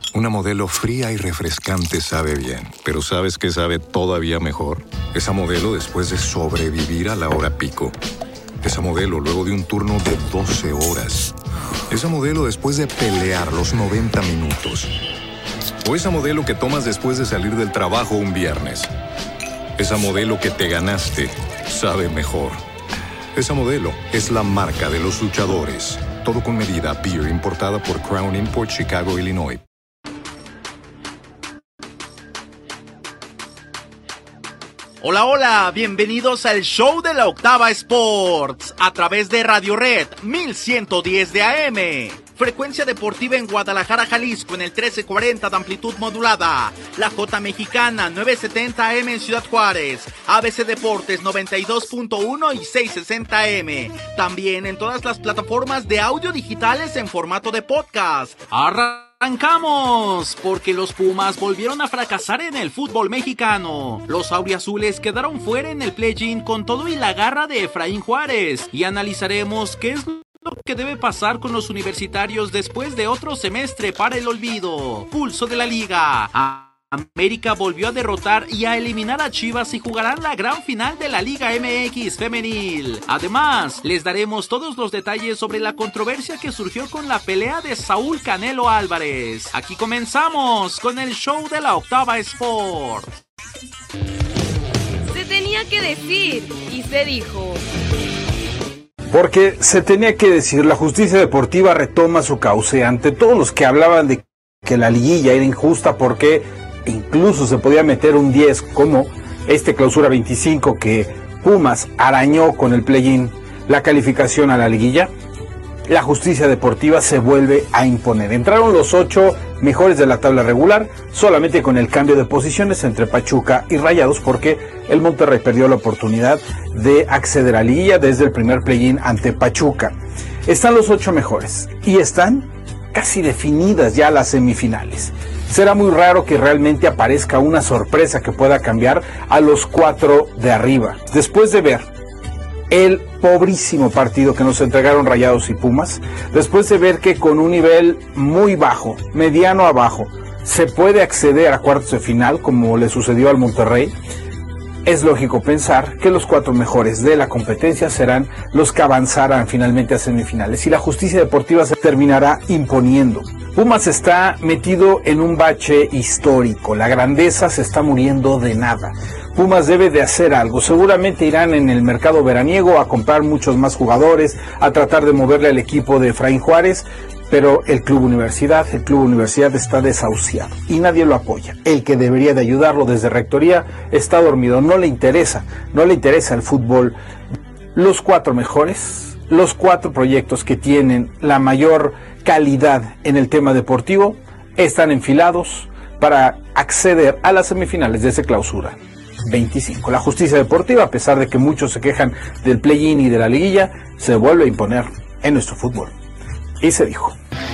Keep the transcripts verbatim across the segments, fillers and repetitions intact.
Una Modelo fría y refrescante sabe bien, pero ¿sabes qué sabe todavía mejor? Esa Modelo después de sobrevivir a la hora pico. Esa Modelo luego de un turno de doce horas. Esa Modelo después de pelear los noventa minutos. O esa Modelo que tomas después de salir del trabajo un viernes. Esa Modelo que te ganaste sabe mejor. Esa Modelo es la marca de los luchadores. Todo con medida. Beer importada por Crown Import, Chicago, Illinois. Hola, hola, bienvenidos al show de la Octava Sports a través de Radio Red mil ciento diez de A M. Frecuencia deportiva en Guadalajara, Jalisco en el trece cuarenta de amplitud modulada. La J Mexicana novecientos setenta A M en Ciudad Juárez. A B C Deportes noventa y dos punto uno y seiscientos sesenta A M. También en todas las plataformas de audio digitales en formato de podcast. Arra Arrancamos, porque los Pumas volvieron a fracasar en el fútbol mexicano. Los auriazules quedaron fuera en el play-in con todo y la garra de Efraín Juárez. Y analizaremos qué es lo que debe pasar con los universitarios después de otro semestre para el olvido. Pulso de la Liga. América volvió a derrotar y a eliminar a Chivas y jugarán la gran final de la Liga M X femenil. Además, les daremos todos los detalles sobre la controversia que surgió con la pelea de Saúl Canelo Álvarez. Aquí comenzamos con el show de la Octava Sport. Se tenía que decir y se dijo. Porque se tenía que decir, la justicia deportiva retoma su cauce ante todos los que hablaban de que la liguilla era injusta porque incluso se podía meter un diez, como este clausura veinticinco que Pumas arañó con el play-in la calificación a la liguilla. La justicia deportiva se vuelve a imponer. Entraron los ocho mejores de la tabla regular, solamente con el cambio de posiciones entre Pachuca y Rayados, porque el Monterrey perdió la oportunidad de acceder a liguilla desde el primer play-in ante Pachuca. Están los ocho mejores y están casi definidas ya las semifinales. Será muy raro que realmente aparezca una sorpresa que pueda cambiar a los cuatro de arriba. Después de ver el pobrísimo partido que nos entregaron Rayados y Pumas, después de ver que con un nivel muy bajo, mediano a bajo, se puede acceder a cuartos de final, como le sucedió al Monterrey, es lógico pensar que los cuatro mejores de la competencia serán los que avanzarán finalmente a semifinales y la justicia deportiva se terminará imponiendo. Pumas está metido en un bache histórico, la grandeza se está muriendo de nada. Pumas debe de hacer algo, seguramente irán en el mercado veraniego a comprar muchos más jugadores, a tratar de moverle al equipo de Efraín Juárez, pero el Club Universidad, el Club Universidad está desahuciado y nadie lo apoya. El que debería de ayudarlo desde Rectoría está dormido, no le interesa, no le interesa el fútbol. Los cuatro mejores, los cuatro proyectos que tienen la mayor calidad en el tema deportivo, están enfilados para acceder a las semifinales de ese clausura veinticinco. La justicia deportiva, a pesar de que muchos se quejan del play-in y de la liguilla, se vuelve a imponer en nuestro fútbol. Y se dijo.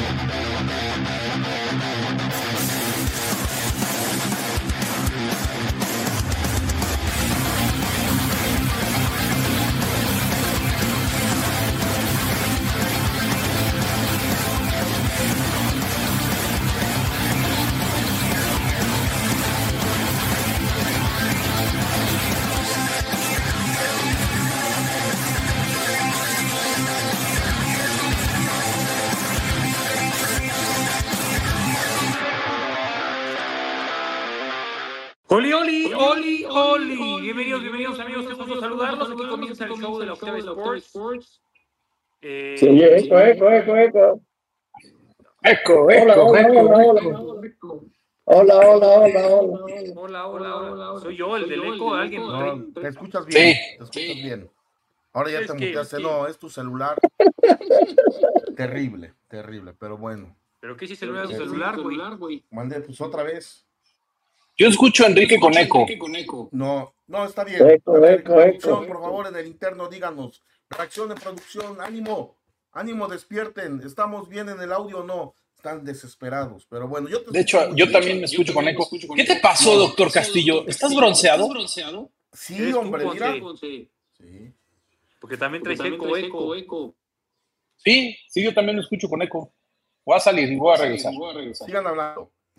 Oli, oli, oli, oli. Bienvenidos, bienvenidos amigos, qué gusto saludarlos. Aquí comienza el show de la Octava Sports. Eh, sí, eco, eco, eco, eco. Eco, eco, hola, hola, eco, hola, hola. Hola, hola, hola, hola. Hola, hola, hola. Soy yo, el del eco. ¿Alguien? No, te escuchas bien. Sí. Te escuchas sí. bien. Ahora ya es te que, muteaste. es que... No, es tu celular. Terrible, terrible, pero bueno. ¿Pero qué si se lo da tu celular, güey? Mandé, pues otra vez. Yo escucho a Enrique con eco. No, no, está bien. Eco, ver, eco, producción, eco. Por favor, en el interno, díganos. Reacción de producción, ánimo. Ánimo, despierten. ¿Estamos bien en el audio o no? Están desesperados, pero bueno. Yo te de hecho, yo también me escucho con eco. ¿Qué te pasó, doctor Castillo? ¿Estás bronceado? Sí, hombre, mira. Sí. Porque también traes eco, eco, eco. Sí, sí, yo también lo escucho con eco. Voy a salir y voy a regresar. Sigan hablando.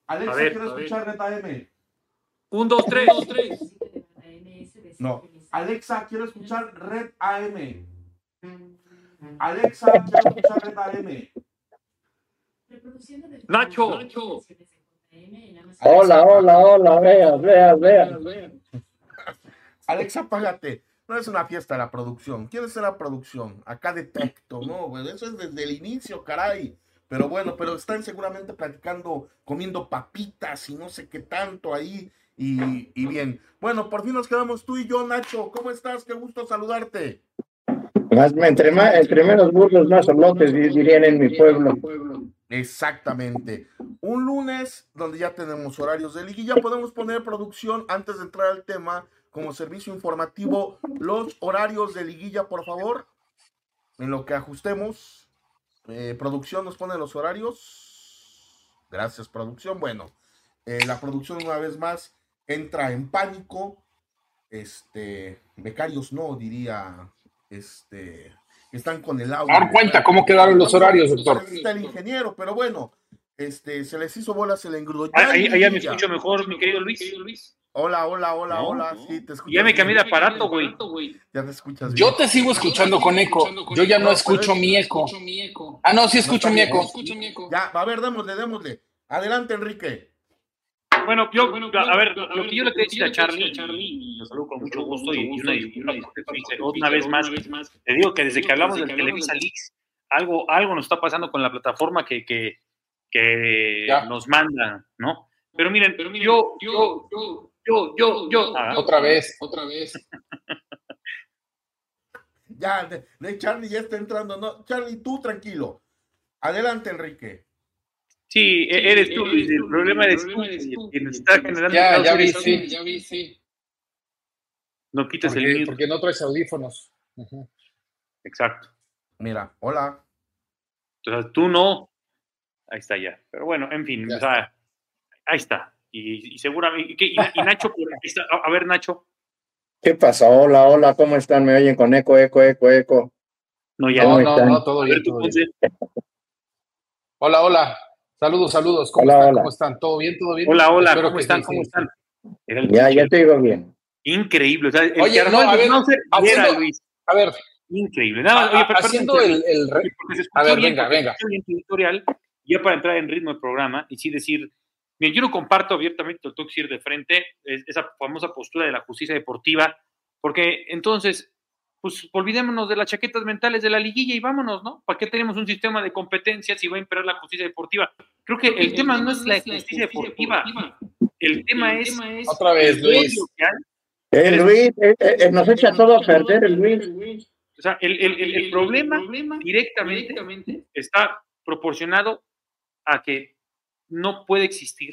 Alexa, A ver, quiero a ver. escuchar Red A M. Un, dos, tres, dos, tres. No. Alexa, quiero escuchar Red A M. Alexa, quiero escuchar Red A M. Nacho. Nacho. Hola, hola, hola, veas, veas, veas. Alexa, apágate. No es una fiesta la producción. ¿Quién es la producción? Acá detecto, ¿no? Bueno, eso es desde el inicio, caray. Pero bueno, pero están seguramente platicando, comiendo papitas y no sé qué tanto ahí. Y, y bien. Bueno, por fin nos quedamos tú y yo, Nacho. ¿Cómo estás? Qué gusto saludarte. Más, entre, más, entre menos burros, más solotes, dirían en mi pueblo. Exactamente. Un lunes donde ya tenemos horarios de liguilla. Podemos poner producción antes de entrar al tema como servicio informativo. Los horarios de liguilla, por favor. En lo que ajustemos. Eh, producción nos pone los horarios. Gracias, producción. Bueno, eh, la producción una vez más entra en pánico. Este, becarios no, diría, este, están con el audio. Dar cuenta cómo quedaron los horarios, doctor. Está el ingeniero, pero bueno, este, se les hizo bolas el engrudo. Ahí, ahí ya me escucho mejor, mi querido Luis. Hola, hola, hola, No, hola. no. Sí, te escucho. Ya me cambié de aparato, güey. Ya te escuchas bien. Yo te sigo escuchando con eco. Yo ya no escucho mi eco. Ah, no, sí escucho mi eco. Ya, a ver, démosle, démosle. Adelante, Enrique. Bueno, yo, a ver, lo que yo le quería decir a Charlie, y lo saludo con mucho gusto y una disculpa, una vez más, te digo que desde que hablamos del Televisa Leaks, algo, algo nos está pasando con la plataforma que, que, que nos manda, ¿no? Pero miren, yo, yo, yo, yo, yo, yo, ah, otra vez, otra vez. Ya, de, de Charlie ya está entrando, ¿no? Charlie, tú tranquilo. Adelante, Enrique. Sí, eres tú, Luis, el problema eres tú, quien está generando... Ya, ya vi, sí, ya vi, sí. No quites porque, el mute. Porque no traes audífonos. Uh-huh. Exacto. Mira, hola. Entonces, tú no. Ahí está ya. Pero bueno, en fin, o sea, ahí está. Y, y seguramente... Y, y Nacho, está, a, a ver, Nacho. ¿Qué pasa? Hola, hola, ¿cómo están? ¿Me oyen con eco, eco, eco, eco? No, ya no, no, no, no, todo bien, todo bien. Hola, hola. Saludos, saludos. ¿Cómo hola, están? hola. ¿Cómo están? ¿Todo bien? ¿Todo bien? Hola, hola. Espero ¿Cómo que están? sí, ¿Cómo sí, están? Era el ya, ya te digo bien. Increíble. O sea, el oye, no, a ver, haciendo, era, Luis. A ver. Increíble. Nada más, a, oye, pero, haciendo el, el re... A ver, bien, venga, venga. Bien tu editorial, ya para entrar en ritmo del programa y sí decir, bien, yo no comparto abiertamente, lo tengo que decir de frente, esa famosa postura de la justicia deportiva, porque entonces, pues olvidémonos de las chaquetas mentales de la liguilla y vámonos, ¿no? ¿Para qué tenemos un sistema de competencias si va a imperar la justicia deportiva? Creo que el, el tema, tema no es la justicia, justicia deportiva. deportiva, el tema es... Otra vez, Luis. El Luis, eh, eh, nos echa todo a perder el Luis. O sea, el, el, el, el, problema, el problema directamente, directamente está proporcionado a que no puede existir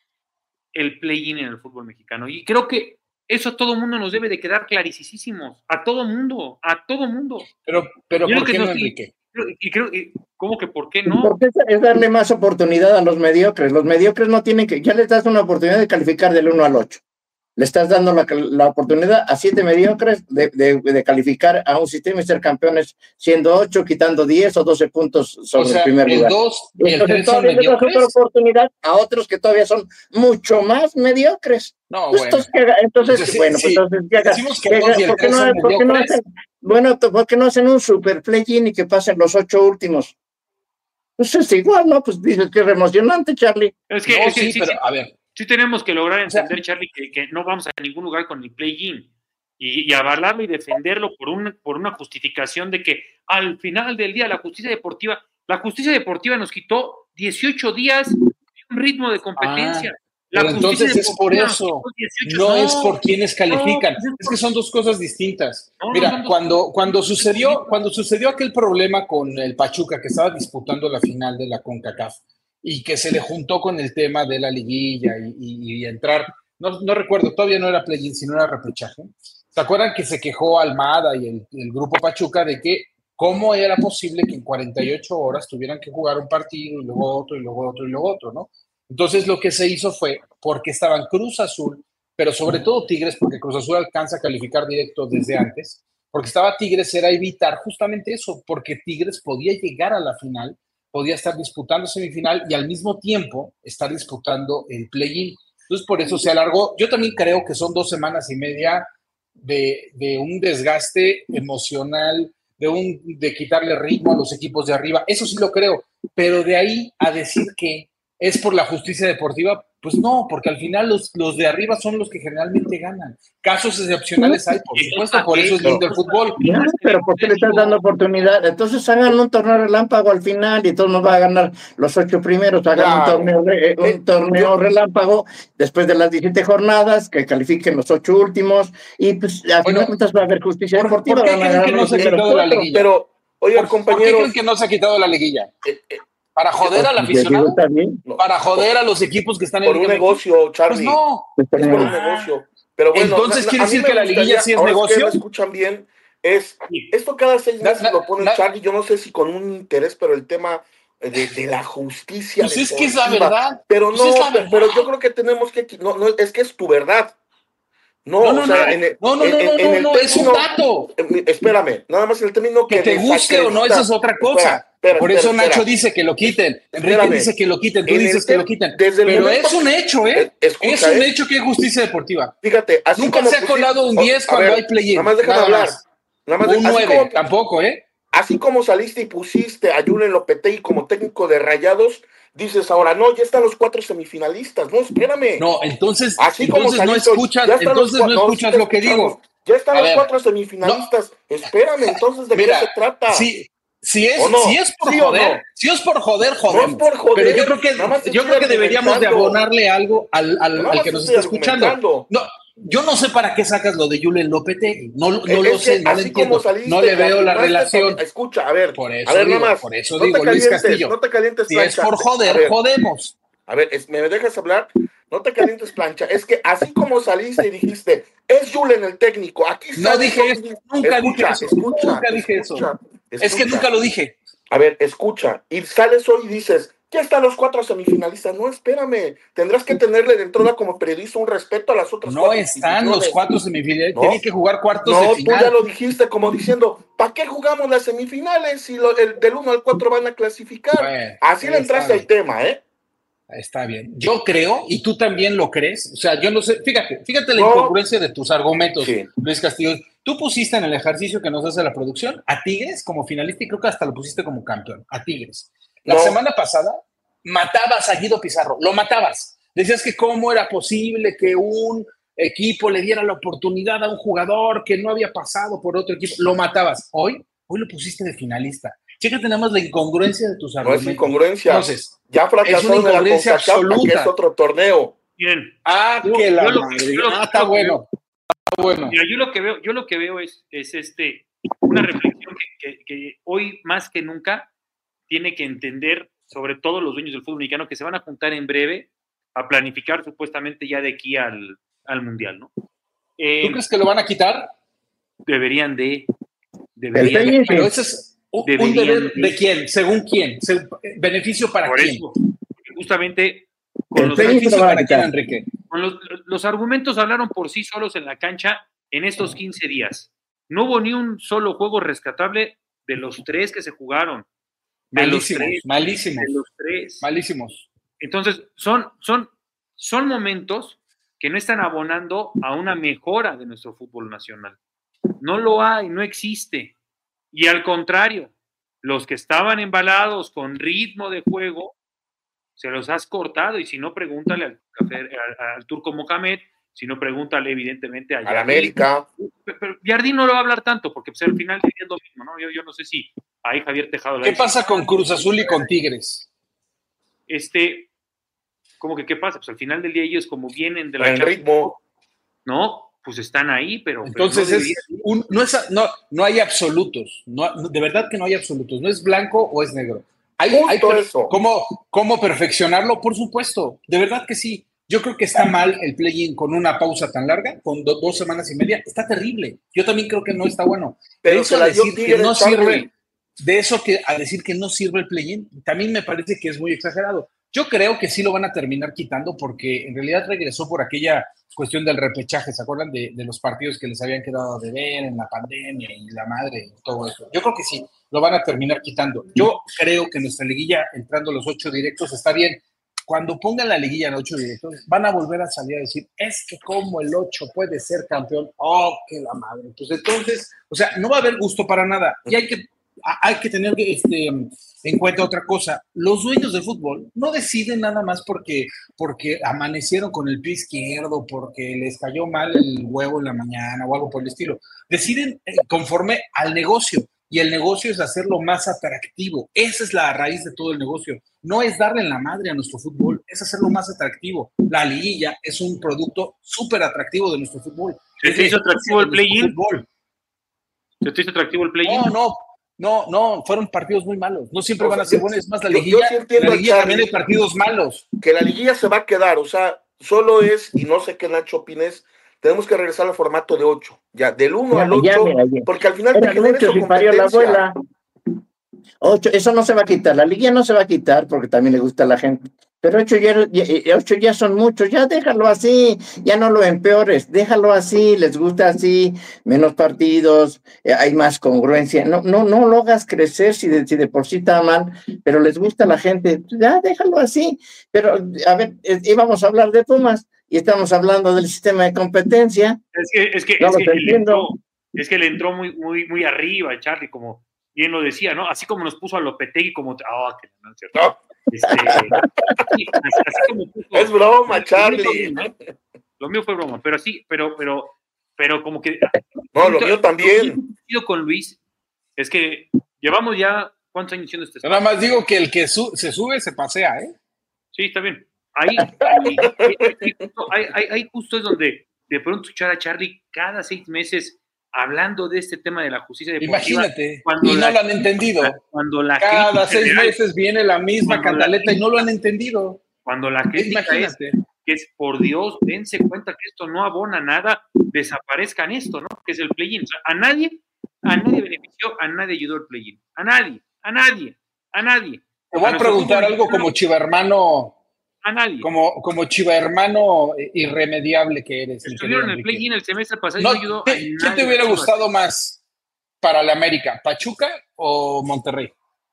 el play-in en el fútbol mexicano. Y creo que eso a todo mundo nos debe de quedar clarísimos. A todo mundo, a todo mundo. Pero, pero ¿por qué no, nos, Enrique? Y creo, y, ¿cómo que por qué no? Porque es darle más oportunidad a los mediocres. Los mediocres no tienen que... Ya les das una oportunidad de calificar del uno al ocho. Le estás dando la, la oportunidad a siete mediocres de, de, de calificar a un sistema y ser campeones siendo ocho, quitando diez o doce puntos sobre o sea, el primer el lugar. dos y el entonces todavía le das otra oportunidad a otros que todavía son mucho más mediocres. No, pues bueno. Entonces, entonces sí, bueno, sí. pues entonces llega, que llega, ¿por, qué no, ¿por qué no hacen, bueno, ¿por qué no hacen un super play-in y que pasen los ocho últimos? Pues es igual, ¿no? Pues dices que es emocionante, Charlie. Es que, no, es que sí, sí, pero sí. a ver. Sí tenemos que lograr entender, o sea, Charlie, que, que no vamos a ningún lugar con el play-in y, y avalarlo y defenderlo por, un, por una justificación de que al final del día la justicia deportiva, la justicia deportiva nos quitó dieciocho días de un ritmo de competencia. Ah, la pero entonces es por eso, no, no es por quienes califican, no, es que son dos cosas distintas. No, Mira, no, cuando, cuando, sucedió, cuando sucedió aquel problema con el Pachuca que estaba disputando la final de la CONCACAF, y que se le juntó con el tema de la liguilla y, y, y entrar, no, no recuerdo, todavía no era play-in, sino era repechaje. ¿Se acuerdan que se quejó Almada y el, el grupo Pachuca de que cómo era posible que en cuarenta y ocho horas tuvieran que jugar un partido y luego otro y luego otro y luego otro, ¿no? Entonces lo que se hizo fue, porque estaban Cruz Azul, pero sobre todo Tigres, porque Cruz Azul alcanza a calificar directo desde antes, porque estaba Tigres, era evitar justamente eso, porque Tigres podía llegar a la final podía estar disputando semifinal y al mismo tiempo estar disputando el play-in. Entonces, por eso se alargó. Yo también creo que son dos semanas y media de, de un desgaste emocional, de, un, de quitarle ritmo a los equipos de arriba. Eso sí lo creo. Pero de ahí a decir que es por la justicia deportiva, pues no, porque al final los, los de arriba son los que generalmente ganan. Casos excepcionales hay, por supuesto, por eso es lindo el fútbol. Ya, pero ¿por qué le estás dando oportunidad? Entonces hagan un torneo relámpago al final y todos nos van a ganar los ocho primeros, hagan claro. un torneo, re, un torneo relámpago después de las diecisiete jornadas, que califiquen los ocho últimos, y pues al bueno, final va a haber justicia ¿por, deportiva. ¿Por qué creen que no se ha quitado la liguilla? Pero, oigan, compañeros, ¿por qué creen que no se ha quitado la liguilla? Eh, eh, ¿Para joder al aficionado? ¿Para joder a los equipos que están en el Por un negocio, Charlie. Pues no. Es por un negocio. Pero bueno, entonces, ¿quiere decir que la liguilla sí es negocio? Que me escuchan bien, es, esto cada seis meses na, na, lo pone na, Charlie, yo no sé si con un interés, pero el tema de, de la justicia. Pues es que es la verdad. Pero no, pues pero, pero yo creo que tenemos que, no, no, es que es tu verdad. No, no, no, o sea, no, en el, no, no, en, no, en, no, en el no, término, es un dato. Espérame, nada más en el término que, que te guste o no, eso es otra cosa. Espera, espera, Por eso espera, Nacho espera. dice que lo quiten, Enrique espérame. dice que lo quiten, tú en dices que lo quiten. Pero momento, es un hecho, ¿eh? Escucha, es un ¿eh? hecho que hay justicia deportiva. Fíjate, así nunca como se ha colado un diez cuando ver, hay play-in. Nada más déjame hablar. Nada más un nueve, tampoco, ¿eh? Así como saliste y pusiste a Julen Lopetegui como técnico de Rayados, dices ahora, no, ya están los cuatro semifinalistas. No, espérame. No, entonces, Así entonces como saliste, no escuchas, entonces los, no escuchas no, lo que digo. Ya están a los ver, cuatro semifinalistas. No. Espérame, entonces, ¿de Mira, qué se trata? Si, si, es, no? si es por ¿Sí joder, no? si es por joder, jodemos. No es por joder. Pero yo creo que, yo creo que deberíamos de abonarle algo al, al, al que nos está escuchando. No, yo no sé para qué sacas lo de Julen Lopetegui. No, no es lo sé, no lo entiendo. No le veo la relación. Escucha, a ver. Por eso a ver, digo, nada más. por eso no digo, Luis Castillo. No te calientes, si plancha. Es por joder, a ver, jodemos. A ver, es, ¿me dejas hablar? No te calientes, plancha. Es que así como saliste y dijiste, es Julen el técnico. Aquí no dije eso. Nunca escucha, dije eso. Escucha, nunca dije escucha, eso. Escucha. Es que nunca lo dije. A ver, escucha. Y sales hoy y dices, ya están los cuatro semifinalistas. No, espérame. Tendrás que tenerle dentro de como periodista un respeto a las otras no cuatro. No están los cuatro semifinalistas. ¿No? Tienen que jugar cuartos no, de final. No, tú ya lo dijiste como diciendo, ¿para qué jugamos las semifinales si lo, el, del uno al cuatro van a clasificar? Bueno, Así le entraste al tema, ¿eh? Está bien. Yo creo, y tú también lo crees, o sea, yo no sé, fíjate, fíjate la no. incongruencia de tus argumentos, sí. Luis Castillo. Tú pusiste en el ejercicio que nos hace la producción a Tigres como finalista y creo que hasta lo pusiste como campeón, a Tigres. La no. semana pasada matabas a Guido Pizarro, lo matabas. Decías que cómo era posible que un equipo le diera la oportunidad a un jugador que no había pasado por otro equipo, lo matabas. Hoy, hoy lo pusiste de finalista. Chécate nada más la incongruencia de tus argumentos. No es incongruencia. Entonces, ya fracasaron en la CONCACAF, que es otro torneo. Bien. Ah, yo, que la yo lo, madre. Yo lo, ah, está bueno. Está bueno. Mira, yo lo que veo, yo lo que veo es, es este, una reflexión que, que, que hoy más que nunca tiene que entender, sobre todo los dueños del fútbol mexicano, que se van a juntar en breve a planificar supuestamente ya de aquí al, al Mundial, ¿no? Eh, ¿Tú crees que lo van a quitar? Deberían de. Deberían de. Pero ese es un deber de, de quién, según quién, beneficio para por quién. Eso, justamente con los, beneficio para quién, Enrique. Con los, los argumentos hablaron por sí solos en la cancha en estos quince días. No hubo ni un solo juego rescatable de los tres que se jugaron. De malísimos, los tres, malísimos. De los tres. Malísimos. Entonces, son, son, son momentos que no están abonando a una mejora de nuestro fútbol nacional. No lo hay, no existe. Y al contrario, los que estaban embalados con ritmo de juego, se los has cortado. Y si no, pregúntale al, al, al Turco Mohamed, si no, pregúntale evidentemente a Jardín. América. Pero Jardín no lo va a hablar tanto, porque pues, al final es lo mismo, ¿no? Yo, yo no sé si ahí Javier Tejado... ¿Qué pasa con Cruz Azul y con Tigres? Este, ¿cómo que qué pasa? Pues al final del día ellos como vienen de la... El ritmo. ¿No? Pues están ahí, pero... Entonces pero no, es un, no, es, no, no hay absolutos, no, de verdad que no hay absolutos, no es blanco o es negro. Hay, hay eso. ¿cómo, ¿Cómo perfeccionarlo? Por supuesto, de verdad que sí. Yo creo que está mal el play-in con una pausa tan larga, con do, dos semanas y media, está terrible. Yo también creo que no está bueno. Pero de eso a decir que no sirve, de eso que a decir que no sirve el play-in, también me parece que es muy exagerado. Yo creo que sí lo van a terminar quitando porque en realidad regresó por aquella cuestión del repechaje. ¿Se acuerdan de, de los partidos que les habían quedado de ver en la pandemia y la madre y todo eso? Yo creo que sí, lo van a terminar quitando. Yo creo que nuestra liguilla, entrando los ocho directos, está bien. Cuando pongan la liguilla en ocho directos, van a volver a salir a decir, es que como el ocho puede ser campeón. ¡Oh, qué la madre! Pues entonces, o sea, no va a haber gusto para nada. Y hay que, hay que tener este, en cuenta otra cosa. Los dueños del fútbol no deciden nada más porque, porque amanecieron con el pie izquierdo, porque les cayó mal el huevo en la mañana o algo por el estilo. Deciden conforme al negocio. Y el negocio es hacerlo más atractivo. Esa es la raíz de todo el negocio. No es darle en la madre a nuestro fútbol, es hacerlo más atractivo. La liguilla es un producto súper atractivo de nuestro fútbol. ¿Se te hizo atractivo el play-in? ¿Se te hizo atractivo el play-in? No, no, no, no, fueron partidos muy malos. No siempre o van sea, a ser buenos. Es más, la liguilla, yo, yo sí entiendo, la liguilla Charlie, también hay partidos malos. Que la liguilla se va a quedar, o sea, solo es, y no sé qué Nacho opines, tenemos que regresar al formato de ocho, ya, del uno al ocho, porque al final te genera eso competencia. ocho, eso no se va a quitar, la liguilla no se va a quitar porque también le gusta a la gente, pero ocho ya, ya, ocho ya son muchos, ya déjalo así, ya no lo empeores, déjalo así, les gusta así, menos partidos, eh, hay más congruencia, no, no, no lo hagas crecer si de, si de por sí está mal, pero les gusta a la gente, ya déjalo así, pero a ver, eh, íbamos a hablar de Pumas, y estamos hablando del sistema de competencia. Es que, es que, no es que, le, entró, es que le entró muy, muy, muy arriba, Charlie, como bien lo decía, ¿no? Así como nos puso a Lopetegui como... Oh, que no es cierto. No. Este, así, así como puso, es broma, Charlie. Lo mío, lo mío fue broma, pero sí, pero, pero, pero como que... No, lo mío también. Lo que con Luis es que llevamos ya... ¿Cuántos años siendo este? Nada más digo que el que su, se sube se pasea, ¿eh? Sí, está bien. Ahí, ahí, ahí, ahí, ahí justo es donde de pronto escuchar a Charlie cada seis meses hablando de este tema de la justicia deportiva. Imagínate, y no la, lo han entendido. Cuando la cada seis real, meses viene la misma cantaleta y no lo han entendido. Cuando la crítica es que es, por Dios, dense cuenta que esto no abona nada, desaparezcan esto, ¿no? Que es el play-in. O sea, a nadie, a nadie benefició, a nadie ayudó el play-in. A nadie, a nadie, a nadie. Te voy a, a preguntar algo como chiva hermano. A nadie. Como, como chiva hermano irremediable que eres. Estuvieron en el play-in el semestre pasado no, y no ayudó te, a nadie. ¿Qué te hubiera gustado más para la América? ¿Pachuca o Monterrey?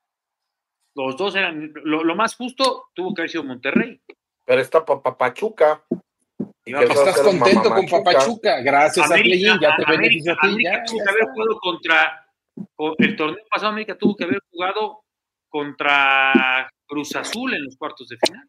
Los dos eran, lo, lo más justo tuvo que haber sido Monterrey. Pero está Papa Pachuca. Y no, pues estás contento con Pachuca. Gracias América, a play-in, ya te beneficia a ti. América Ya, tuvo ya que haber jugado contra, con, el torneo pasado América tuvo que haber jugado contra Cruz Azul en los cuartos de final.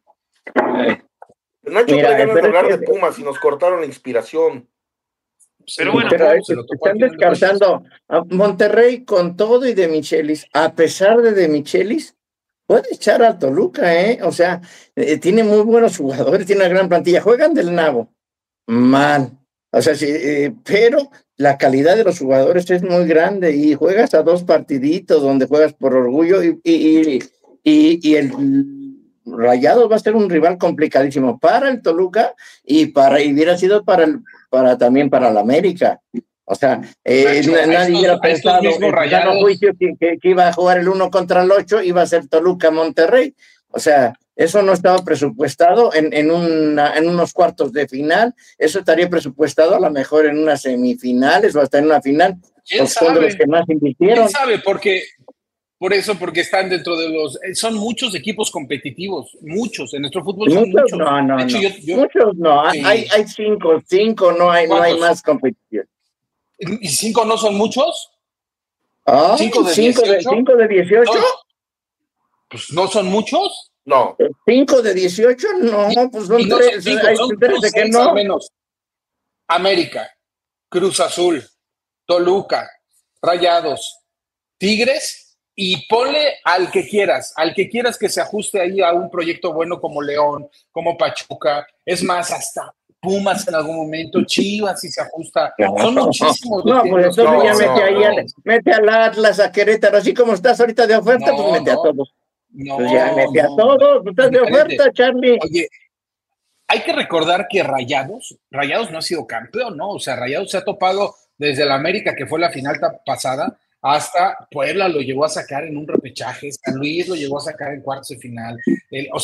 Nacho Mira, ganas de hablar que... de Pumas y nos cortaron la inspiración. Pero bueno, pero pues, están descartando a Monterrey con todo y de Michelis, a pesar de de Michelis, puede echar a Toluca, ¿eh? O sea, eh, tiene muy buenos jugadores, tiene una gran plantilla, juegan del nabo, mal, o sea, sí, eh, pero la calidad de los jugadores es muy grande y juegas a dos partiditos donde juegas por orgullo y, y, y, y, y el Rayados va a ser un rival complicadísimo para el Toluca y para y hubiera sido para el para también para el América. O sea, eh, Nacho, nadie estos, hubiera pensado en juicio que, que, que iba a jugar el uno contra el ocho, iba a ser Toluca Monterrey. O sea, eso no estaba presupuestado en, en, una, en unos cuartos de final, eso estaría presupuestado a lo mejor en unas semifinales o hasta en una final. ¿Quién sabe? Los que más invirtieron. ¿Quién sabe? Porque Por eso, porque están dentro de los... Son muchos equipos competitivos, muchos. En nuestro fútbol son muchos. muchos. No, no, hecho, no. Yo, yo, muchos no. Sí. Hay, hay cinco, cinco, no hay, no hay más competición. ¿Y cinco no son muchos? Ah, ¿Cinco de cinco dieciocho? De, cinco de dieciocho? No, pues no son muchos. No. ¿Cinco de dieciocho? No, y, pues son no tres. Son cinco, hay son, tres son de que seis no. Al menos. América, Cruz Azul, Toluca, Rayados, Tigres... Y ponle al que quieras, al que quieras que se ajuste ahí a un proyecto bueno como León, como Pachuca, es más, hasta Pumas en algún momento, Chivas si se ajusta, son muchísimos. No, pues entonces no, ya mete no, ahí, no. mete al Atlas, a Querétaro, así como estás ahorita de oferta, no, pues mete no, a todos. No, pues ya mete no, a todos, pues estás de oferta, Charlie. Oye, hay que recordar que Rayados, Rayados no ha sido campeón, ¿no? O sea, Rayados se ha topado desde el América, que fue la final pasada, hasta Puebla lo llegó a sacar en un repechaje, San Luis lo llegó a sacar en cuartos de final. El, o sea,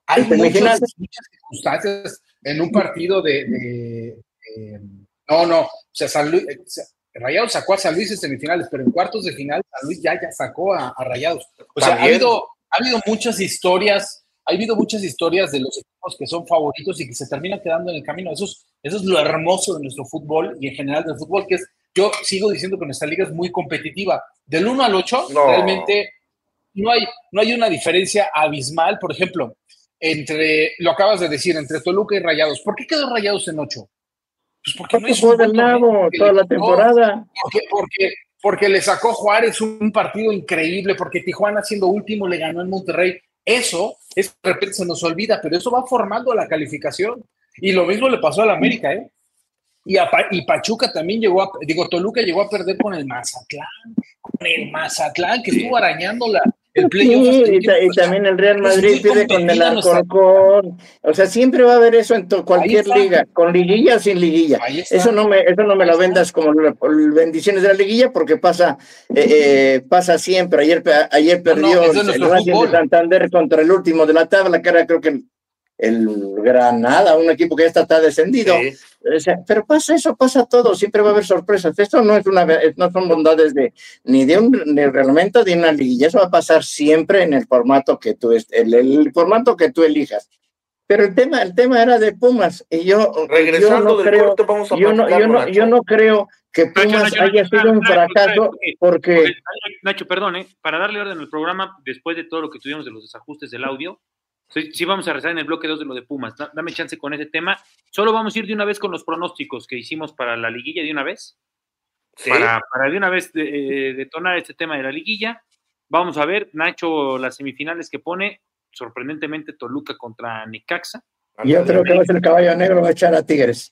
Hay muchas, muchas circunstancias en un partido de... de eh, no, no, o sea, San Luis, eh, Rayados sacó a San Luis en semifinales, pero en cuartos de final San Luis ya, ya sacó a, a Rayados. O sea, ha habido, ha habido muchas historias, ha habido muchas historias de los equipos que son favoritos y que se terminan quedando en el camino. Eso es, eso es lo hermoso de nuestro fútbol y en general del fútbol, que es, yo sigo diciendo que nuestra liga es muy competitiva. Del uno al ocho, no. realmente no hay, no hay una diferencia abismal. Por ejemplo, entre, lo acabas de decir, entre Toluca y Rayados. ¿Por qué quedó Rayados en ocho? Pues porque no fue del nabo toda la temporada. Porque, porque, porque le sacó Juárez un partido increíble, porque Tijuana siendo último le ganó en Monterrey. Eso, es, de repente se nos olvida, pero eso va formando la calificación. Y lo mismo le pasó al América, ¿eh? Y, a, y Pachuca también llegó a, digo, Toluca llegó a perder con el Mazatlán, con el Mazatlán, que sí. estuvo arañando la, el playoff. Sí, y, ta, y también el Real Madrid pide con el Alcorcón. O sea, siempre va a haber eso en to, cualquier liga, con liguilla o sin liguilla. Eso no me, eso no me lo vendas como bendiciones de la liguilla, porque pasa, eh, eh, pasa siempre. Ayer, ayer perdió no, no, el, el Racing de Santander contra el último de la tabla, que era creo que el, el Granada, un equipo que ya está, está descendido. Sí. O sea, pero pasa eso, pasa todo, siempre va a haber sorpresas. Esto no es una, no son bondades de ni de un ni reglamento ni de una liguilla. Eso va a pasar siempre en el formato que tú el, el formato que tú elijas. Pero el tema, el tema era de Pumas y yo regresando yo no del creo, corte vamos a yo no, yo no, yo no creo que Pumas Nacho, Nacho, haya Nacho, sido un fracaso porque, porque Nacho, perdón, ¿eh? Para darle orden al programa después de todo lo que tuvimos de los desajustes del audio. Sí, sí, vamos a rezar en el bloque dos de lo de Pumas. Dame chance con ese tema. Solo vamos a ir de una vez con los pronósticos que hicimos para la liguilla de una vez. ¿Sí? Para, para de una vez de, eh, detonar este tema de la liguilla. Vamos a ver, Nacho, las semifinales que pone, sorprendentemente Toluca contra Necaxa. Yo creo que va a ser el caballo negro, va a echar a Tigres.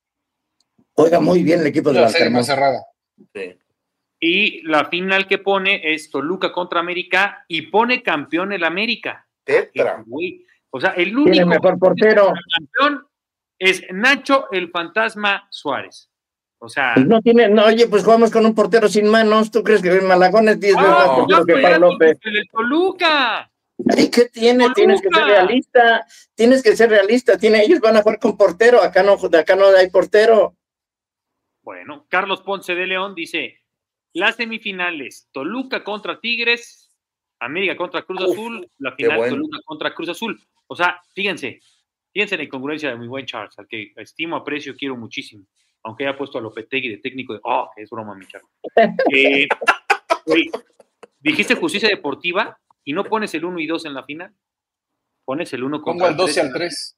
Juega muy bien el equipo de la serie más cerrada. Sí. Y la final que pone es Toluca contra América y pone campeón el América. Tetra. O sea, el único el mejor portero campeón es Nacho el Fantasma Suárez. O sea, no tiene, no, oye, pues jugamos con un portero sin manos. ¿Tú crees que el Malagón es diez veces más portero que Pablo López? El Toluca. Ay, ¿qué tiene? Toluca. Tienes que ser realista. Tienes que ser realista. Tiene, ellos van a jugar con portero. Acá no, acá no hay portero. Bueno, Carlos Ponce de León dice: las semifinales, Toluca contra Tigres. América contra Cruz Uf, Azul, la final bueno. Toluca contra Cruz Azul. O sea, fíjense, fíjense en la incongruencia de mi buen Charles, al que estimo, aprecio, quiero muchísimo, aunque haya puesto a Lopetegui de técnico de, oh, que es broma, mi Charles. Eh, oye, dijiste justicia deportiva y no pones el uno y dos en la final, pones el uno contra Pongo al dos y al tres.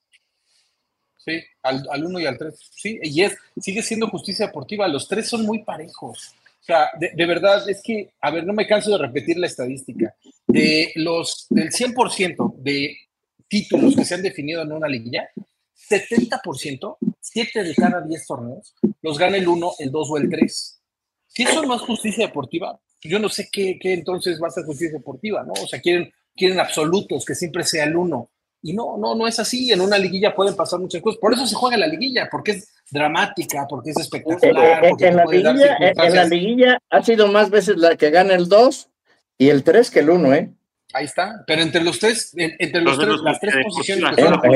Sí, al, al uno y al tres. Sí, y es, sigue siendo justicia deportiva, los tres son muy parejos. O sea, de, de verdad, es que, a ver, no me canso de repetir la estadística. De los, del cien por ciento de títulos que se han definido en una liguilla, setenta por ciento, siete de cada diez torneos, los gana el uno, el dos o el tres. Si eso no es justicia deportiva, yo no sé qué, qué entonces va a ser justicia deportiva, ¿no? O sea, quieren, quieren absolutos, que siempre sea el uno. Y no, no, no es así. En una liguilla pueden pasar muchas cosas. Por eso se juega la liguilla, porque es dramática, porque es espectacular. Porque en, la liguilla, en la liguilla ha sido más veces la que gana el dos y el tres que el uno, ¿eh? Ahí está. Pero entre los tres, entre los tres, las tres posiciones.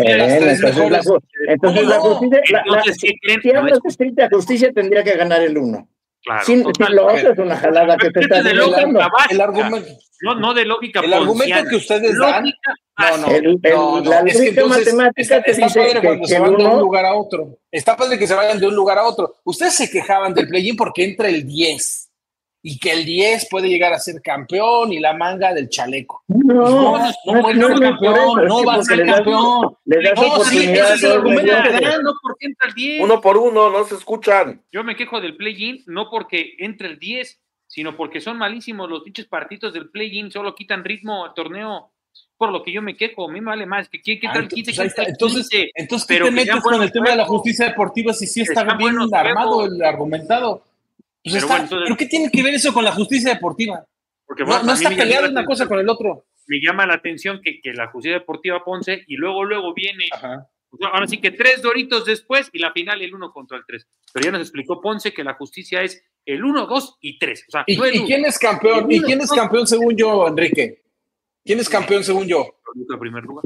Entonces la justicia, si hablas de estricta justicia, tendría que ganar el uno. Claro, sin, sin lo otro es una jalada que te está dando. El argumento, no, no de lógica. El argumento que ustedes dan. No, no, el, el, no, no. La es que entonces, matemática está, te está dice padre que, cuando que se van uno... de un lugar a otro. Está padre que se vayan de un lugar a otro. Ustedes se quejaban del play-in porque entra el diez y que el diez puede llegar a ser campeón y la manga del chaleco. No, no, no, no, no, no, no campeón, no va a ser campeón. Le das no, oportunidad. Sí, ese es el argumento que dan, no porque entra el diez. Uno por uno, no se escuchan. Yo me quejo del play-in no porque entre el diez, sino porque son malísimos los dichos partidos del play-in, solo quitan ritmo al torneo. Por lo que yo me quejo, a mí me vale más que quién quita el quince, pues está. Entonces, entonces ¿qué te metes con el tema de la justicia deportiva si sí está, está bien armado juegos. El argumentado? Pues pero, está, bueno, entonces, ¿pero qué tiene que ver eso con la justicia deportiva? Porque, bueno, no, no está peleado una cosa con el otro. Me llama la atención que, que la justicia deportiva Ponce y luego luego viene, pues, ahora sí que tres doritos después y la final el uno contra el tres. Pero ya nos explicó Ponce que la justicia es el uno, dos y tres. O sea, ¿Y, no ¿y quién es campeón? ¿Y quién es campeón según yo, Enrique? ¿Quién es campeón según yo? En primer lugar.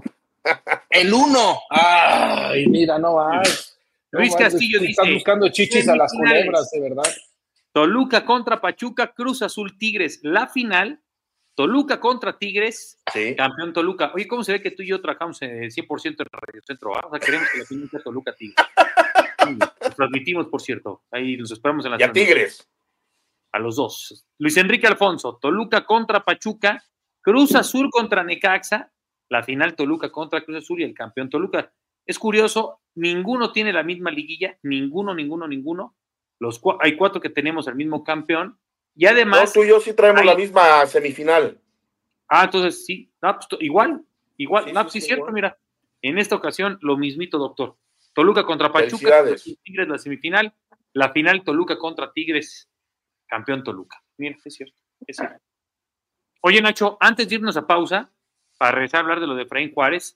El uno. Ay, mira, no vas. No Luis vas, Castillo estás dice, buscando chichis a las culebras, de verdad. Toluca contra Pachuca, Cruz Azul Tigres, la final. Toluca contra Tigres, Sí. campeón Toluca. Oye, ¿cómo se ve que tú y yo trabajamos eh, cien por ciento en Radio Centro? ¿Ah? O sea, queremos que la final sea Toluca Tigres. Sí, los transmitimos, por cierto. Ahí los esperamos en la Y a Tigres. A los dos. Luis Enrique Alfonso, Toluca contra Pachuca, Cruz Azul contra Necaxa, la final Toluca contra Cruz Azul y el campeón Toluca. Es curioso, ninguno tiene la misma liguilla, ninguno, ninguno, ninguno. Los cu- hay cuatro que tenemos el mismo campeón y además... No, tú y yo sí traemos hay- la misma semifinal. Ah, entonces sí, no, pues, to- igual, igual, Sí, no, sí, pues, sí, sí, cierto, igual. mira. En esta ocasión, lo mismito, doctor. Toluca contra Pachuca, Felicidades. Tigres la semifinal, la final Toluca contra Tigres, campeón Toluca. Mira, es cierto, es cierto. Oye, Nacho, antes de irnos a pausa, para regresar a hablar de lo de Efraín Juárez,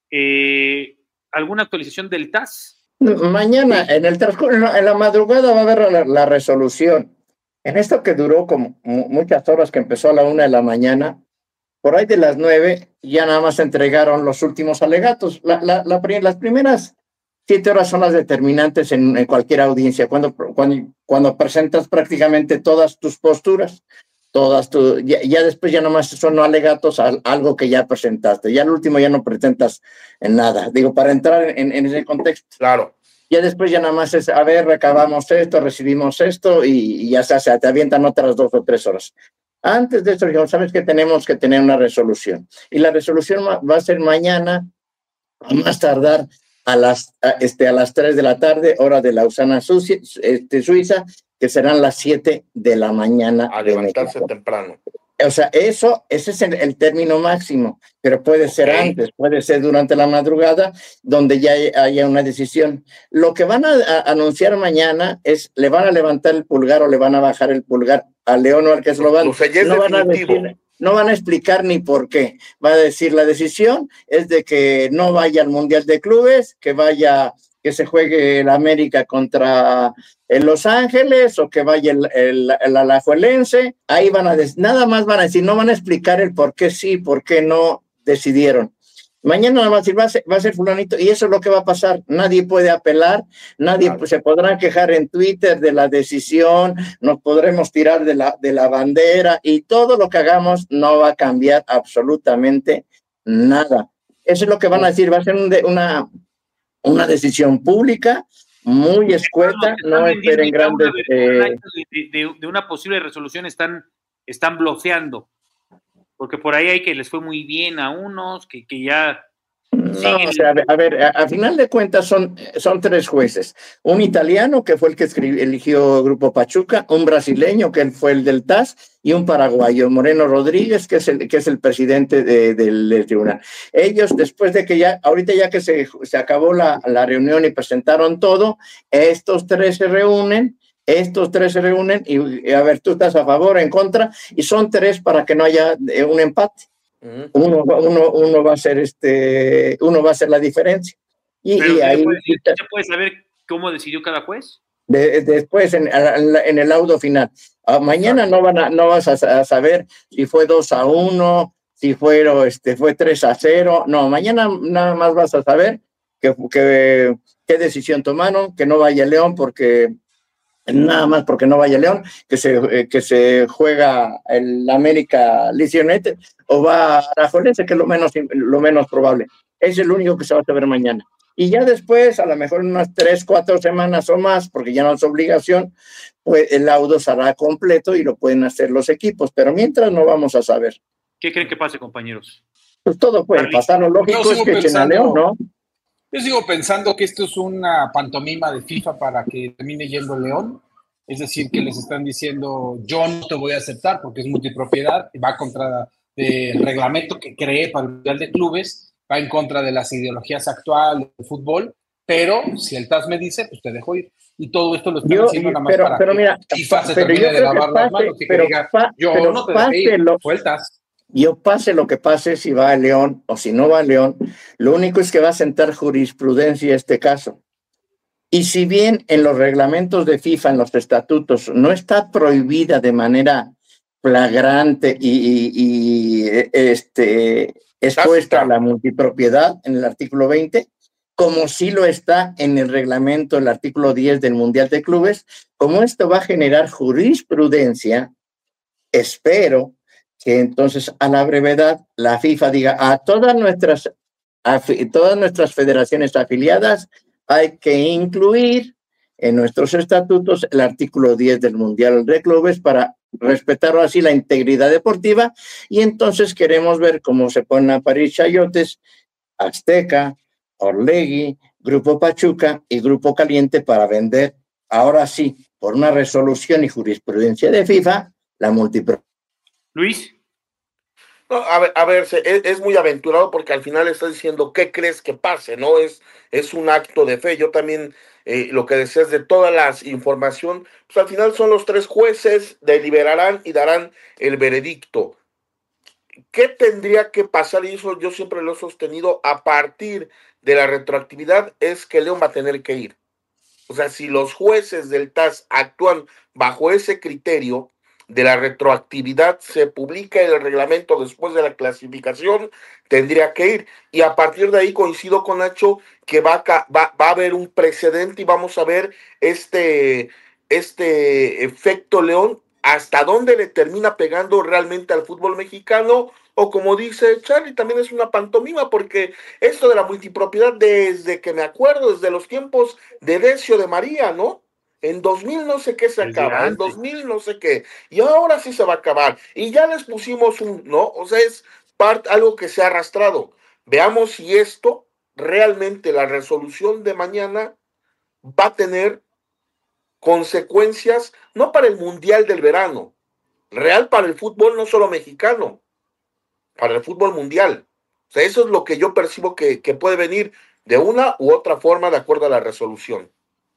eh, ¿alguna actualización del T A S? Mañana, en el transcurso, en la madrugada va a haber la, la resolución. En esto que duró como mu- muchas horas, que empezó a la una de la mañana, por ahí de las nueve ya nada más se entregaron los últimos alegatos. La, la, la pri- las primeras siete horas son las determinantes en, en cualquier audiencia, cuando, cuando, cuando presentas prácticamente todas tus posturas, todas tu, ya, ya después ya nomás son alegatos a algo que ya presentaste. Ya al último ya no presentas en nada. Digo, para entrar en, en ese contexto. Claro. Ya después ya nada más es, a ver, recabamos esto, recibimos esto y, y ya se, se te avientan otras dos o tres horas. Antes de eso, dijimos, sabes que tenemos que tener una resolución. Y la resolución va, va a ser mañana, a más tardar a las, a, este, a las tres de la tarde, hora de Lausana, Suiza, este, Suiza, que serán las siete de la mañana. A de levantarse México. temprano. O sea, eso, ese es el, el término máximo, pero puede ser Ok. antes, puede ser durante la madrugada, donde ya hay- haya una decisión. Lo que van a, a anunciar mañana es, le van a levantar el pulgar o le van a bajar el pulgar a León o al que se lo van. O sea, ya es No van a definitivo. decir, no van a explicar ni por qué. Va a decir, la decisión es de que no vaya al Mundial de Clubes, que vaya, que se juegue el América contra en Los Ángeles o que vaya el, el, el Alajuelense. Ahí van a decir, nada más van a decir, no van a explicar el por qué sí, por qué no decidieron. Mañana nada más decir, va a ser, va a ser fulanito, y eso es lo que va a pasar. Nadie puede apelar, nadie Claro. pues, se podrá quejar en Twitter de la decisión, nos podremos tirar de la, de la bandera, y todo lo que hagamos no va a cambiar absolutamente nada. Eso es lo que van a decir, va a ser un de, una, una decisión pública, muy escueta, no esperen grandes... Eh... De, de, de una posible resolución están, están bloqueando, porque por ahí hay que les fue muy bien a unos, que, que ya... No, o sea, a ver, a, a final de cuentas son, son tres jueces. Un italiano, que fue el que escribió, eligió Grupo Pachuca, un brasileño, que fue el del T A S, y un paraguayo, Moreno Rodríguez, que es el, que es el presidente de, del de tribunal. Ellos, después de que ya, ahorita ya que se, se acabó la, la reunión y presentaron todo, estos tres se reúnen, estos tres se reúnen y, a ver, tú estás a favor, en contra, y son tres para que no haya un empate. Uno, uno, uno va a ser este, uno va a ser la diferencia. Y, Pero y ahí puede, ¿se puede saber cómo decidió cada juez? De, después en, en el laudo final. Uh, mañana Exacto. no van a, no vas a, a saber si fue dos a uno, si fue, este, fue tres a cero. No, mañana nada más vas a saber que, que, qué decisión tomaron, que no vaya León porque nada más porque no vaya León, que se, eh, que se juega el América Leeds United o va a Alajuelense, que es lo menos, lo menos probable. Es el único que se va a saber mañana. Y ya después, a lo mejor en unas tres, cuatro semanas o más, porque ya no es obligación, pues el laudo será completo y lo pueden hacer los equipos, pero mientras no vamos a saber. ¿Qué creen que pase, compañeros? Pues todo puede Carly. pasar, lo lógico es que echen a León, ¿no? Yo sigo pensando que esto es una pantomima de FIFA para que termine yendo León. Es decir, que les están diciendo, yo no te voy a aceptar porque es multipropiedad, va contra el reglamento que creé para el Mundial de Clubes, va en contra de las ideologías actuales del fútbol, pero si el T A S me dice, pues te dejo ir. Y todo esto lo están yo, haciendo nada más pero, para pero que mira, FIFA se pero termine de lavar pase, las manos y que diga, pa, yo no te dejé ir, lo, fue el T A S. Yo pase lo que pase, si va a León o si no va a León, lo único es que va a sentar jurisprudencia este caso. Y si bien en los reglamentos de FIFA, en los estatutos, no está prohibida de manera flagrante y, y, y este, expuesta a la multipropiedad en el artículo veinte, como sí lo está en el reglamento, el artículo diez del Mundial de Clubes. Como esto va a generar jurisprudencia, espero que entonces a la brevedad la FIFA diga a todas nuestras, a todas nuestras federaciones afiliadas hay que incluir en nuestros estatutos el artículo diez del Mundial de Clubes para respetar así la integridad deportiva, y entonces queremos ver cómo se ponen a parir chayotes Azteca, Orlegui, Grupo Pachuca y Grupo Caliente para vender, ahora sí, por una resolución y jurisprudencia de FIFA, la multipropiedad. Luis. No, a ver, a ver es, es muy aventurado porque al final está diciendo qué crees que pase, ¿no? Es, es un acto de fe. Yo también, eh, lo que decías de toda la información, pues al final son los tres jueces, deliberarán y darán el veredicto. ¿Qué tendría que pasar? Y eso yo siempre lo he sostenido a partir de la retroactividad, es que León va a tener que ir. O sea, si los jueces del T A S actúan bajo ese criterio de la retroactividad, se publica el reglamento después de la clasificación, tendría que ir. Y a partir de ahí coincido con Nacho que va a, va, va a haber un precedente y vamos a ver este, este efecto León, hasta dónde le termina pegando realmente al fútbol mexicano, o como dice Charlie, también es una pantomima, porque esto de la multipropiedad, desde que me acuerdo, desde los tiempos de Decio de María, ¿no? En dos mil no sé qué se acaba, en dos mil no sé qué, y ahora sí se va a acabar, y ya les pusimos un, ¿no? O sea, es part, algo que se ha arrastrado. Veamos si esto, realmente la resolución de mañana va a tener consecuencias, no para el Mundial del verano, real para el fútbol no solo mexicano, para el fútbol mundial. O sea, eso es lo que yo percibo que, que puede venir de una u otra forma de acuerdo a la resolución.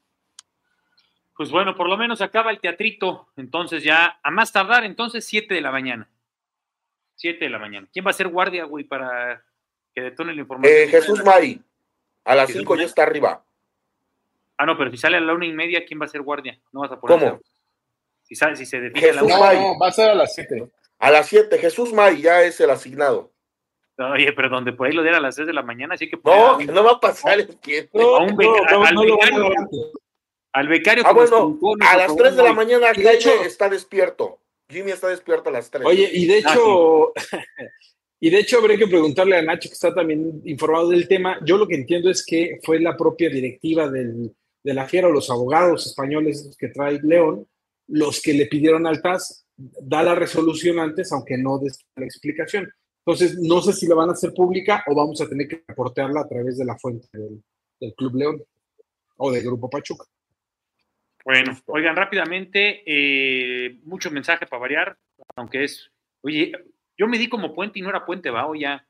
Pues bueno, por lo menos acaba el teatrito, entonces ya, a más tardar, entonces siete de la mañana. siete de la mañana. ¿Quién va a ser guardia, güey, para que detone la información? Eh, Jesús Mari, a las cinco ya está arriba. Ah, no, pero si sale a la una y media, ¿quién va a ser guardia? No vas a poner. ¿Cómo? Si, sale, si se define Jesús a la una. No, no, va a ser a las siete. A las siete, Jesús Mari ya es el asignado. Oye, pero donde por ahí lo diera a las seis de la mañana, así que... No, un, que no va a pasar el tiempo. No, a un beca, no, no, al, no, becario, no, no, al becario... Ah, bueno, a las tres de la mañana de hecho, está despierto. Jimmy está despierto a las tres. Oye, y de hecho... Ah, sí. Y de hecho habría que preguntarle a Nacho, que está también informado del tema. Yo lo que entiendo es que fue la propia directiva del, de la Fiera, o los abogados españoles que trae León, los que le pidieron al T A S, da la resolución antes, aunque no des la explicación. Entonces, no sé si la van a hacer pública o vamos a tener que reportearla a través de la fuente del, del Club León o del Grupo Pachuca. Bueno, oigan, rápidamente, eh, mucho mensaje para variar, aunque es, oye, yo me di como puente y no era puente, va, o ya.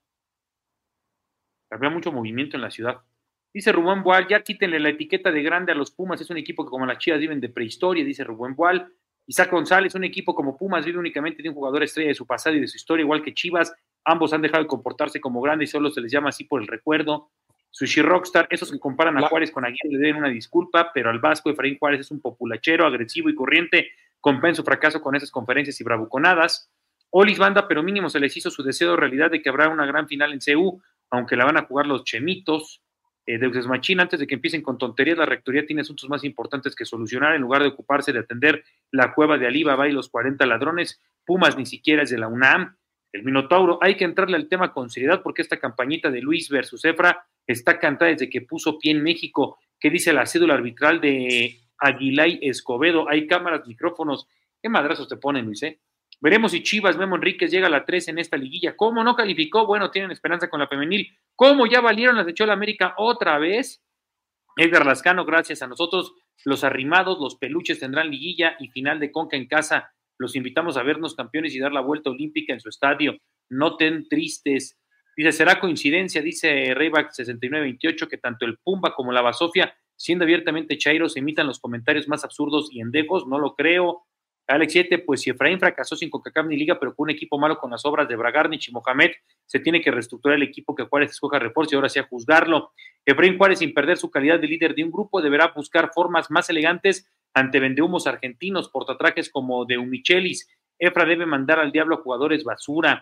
Había mucho movimiento en la ciudad. Dice Rubén Boal, ya quítenle la etiqueta de grande a los Pumas, es un equipo que como las Chivas viven de prehistoria, dice Rubén Boal. Isaac González, un equipo como Pumas vive únicamente de un jugador estrella de su pasado y de su historia, igual que Chivas, ambos han dejado de comportarse como grandes y solo se les llama así por el recuerdo. Sushi Rockstar, esos que comparan a la... Juárez con Aguirre le deben una disculpa, pero al Vasco Efraín Juárez es un populachero, agresivo y corriente, compensa su fracaso con esas conferencias y bravuconadas. Olis Banda, pero mínimo se les hizo su deseo de realidad de que habrá una gran final en C U, aunque la van a jugar los chemitos. Eh, Deuses Machín, antes de que empiecen con tonterías, la rectoría tiene asuntos más importantes que solucionar en lugar de ocuparse de atender la cueva de Alibaba y los cuarenta ladrones. Pumas ni siquiera es de la UNAM. El Minotauro, hay que entrarle al tema con seriedad porque esta campañita de Luis versus Efra está cantada desde que puso pie en México. ¿Qué dice la cédula arbitral de Aguilay Escobedo? Hay cámaras, micrófonos. ¿Qué madrazos te ponen, Luis, eh? Veremos si Chivas, Memo Enríquez llega a la tres en esta liguilla. ¿Cómo no calificó? Bueno, tienen esperanza con la femenil. ¿Cómo ya valieron las de Chola América otra vez? Edgar Lascano, gracias a nosotros. Los arrimados, los peluches tendrán liguilla y final de Conca en casa. Los invitamos a vernos campeones y dar la vuelta olímpica en su estadio. No ten tristes. Dice, ¿será coincidencia? Dice Rayback sesenta y nueve veintiocho que tanto el Pumba como la Basofia, siendo abiertamente chairos, emitan los comentarios más absurdos y endejos. No lo creo. Alex siete, pues si Efraín fracasó sin CONCACAF ni Liga, pero con un equipo malo con las obras de Bragarnich y Mohamed, se tiene que reestructurar el equipo que Juárez escoja refuerzo y ahora sí a juzgarlo. Efraín Juárez, sin perder su calidad de líder de un grupo, deberá buscar formas más elegantes ante vendehumos argentinos, portatrajes como de Umichelis. Efra debe mandar al diablo a jugadores basura.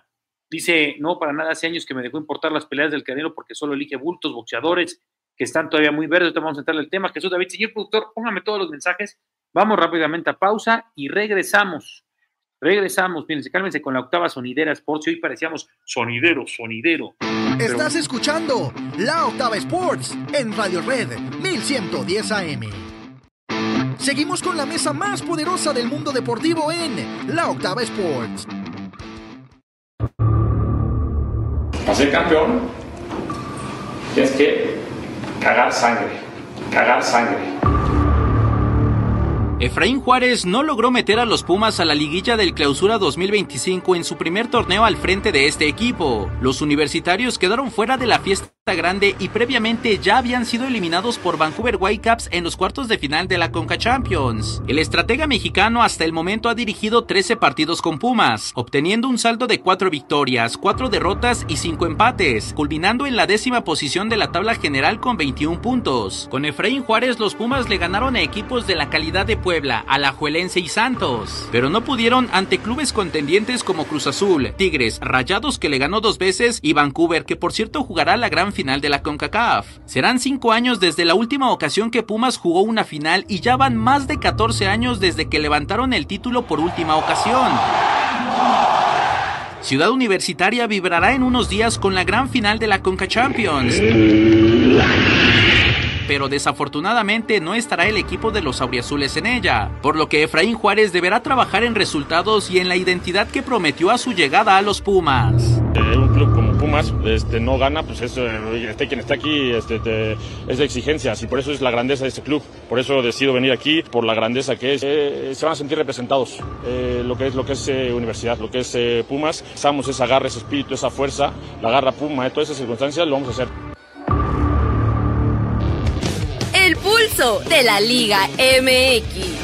Dice, no, para nada, hace años que me dejó importar las peleas del Canelo porque solo elige bultos, boxeadores que están todavía muy verdes. Ahorita vamos a entrar al tema. Jesús David, señor productor, póngame todos los mensajes. Vamos rápidamente a pausa y regresamos. Regresamos, fíjense, cálmense con la octava sonidera Sports. Hoy parecíamos sonidero, sonidero. Estás Pero... escuchando La Octava Sports en Radio Red mil ciento diez A M. Seguimos con la mesa más poderosa del mundo deportivo en La Octava Sports. Para ser campeón, tienes que cagar sangre, cagar sangre. Efraín Juárez no logró meter a los Pumas a la liguilla del Clausura dos mil veinticinco en su primer torneo al frente de este equipo. Los universitarios quedaron fuera de la fiesta grande y previamente ya habían sido eliminados por Vancouver Whitecaps en los cuartos de final de la Conca Champions. El estratega mexicano hasta el momento ha dirigido trece partidos con Pumas, obteniendo un saldo de cuatro victorias, cuatro derrotas y cinco empates, culminando en la décima posición de la tabla general con veintiún puntos. Con Efraín Juárez, los Pumas le ganaron a equipos de la calidad de Puebla, Alajuelense y Santos, pero no pudieron ante clubes contendientes como Cruz Azul, Tigres, Rayados que le ganó dos veces y Vancouver que por cierto jugará la gran final de la CONCACAF. Serán cinco años desde la última ocasión que Pumas jugó una final y ya van más de catorce años desde que levantaron el título por última ocasión. Ciudad Universitaria vibrará en unos días con la gran final de la Conca Champions, pero desafortunadamente no estará el equipo de los auriazules en ella, por lo que Efraín Juárez deberá trabajar en resultados y en la identidad que prometió a su llegada a los Pumas. Eh, un club como Pumas este, no gana, pues es, eh, este, quien está aquí este, te, es de exigencias y por eso es la grandeza de este club. Por eso decido venir aquí, por la grandeza que es. Eh, se van a sentir representados eh, lo que es, lo que es eh, universidad, lo que es eh, Pumas. Usamos esa garra, ese espíritu, esa fuerza, la garra Puma, eh, todas esas circunstancias lo vamos a hacer. El pulso de la Liga M X.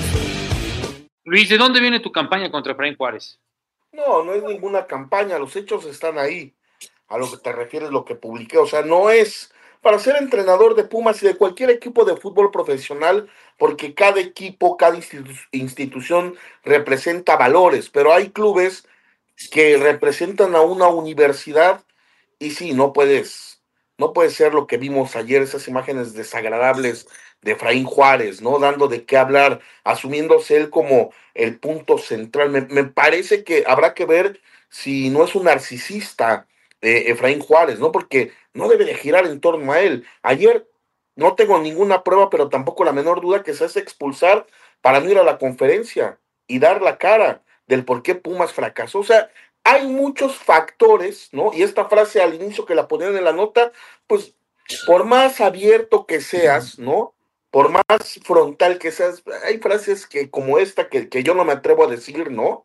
Luis, ¿de dónde viene tu campaña contra Efraín Juárez? No, no es ninguna campaña, los hechos están ahí. A lo que te refieres, lo que publiqué, o sea, no es para ser entrenador de Pumas y de cualquier equipo de fútbol profesional, porque cada equipo, cada institu- institución representa valores, pero hay clubes que representan a una universidad y sí, no puedes, no puede ser lo que vimos ayer, esas imágenes desagradables de Efraín Juárez, ¿no? Dando de qué hablar, asumiéndose él como el punto central. Me, me parece que habrá que ver si no es un narcisista eh, Efraín Juárez, ¿no? Porque no debe de girar en torno a él. Ayer no tengo ninguna prueba, pero tampoco la menor duda que se hace expulsar para no ir a la conferencia y dar la cara del por qué Pumas fracasó. O sea, hay muchos factores, ¿no? Y esta frase al inicio que la ponían en la nota, pues por más abierto que seas, ¿no? Por más frontal que seas, hay frases que como esta que, que yo no me atrevo a decir, ¿no?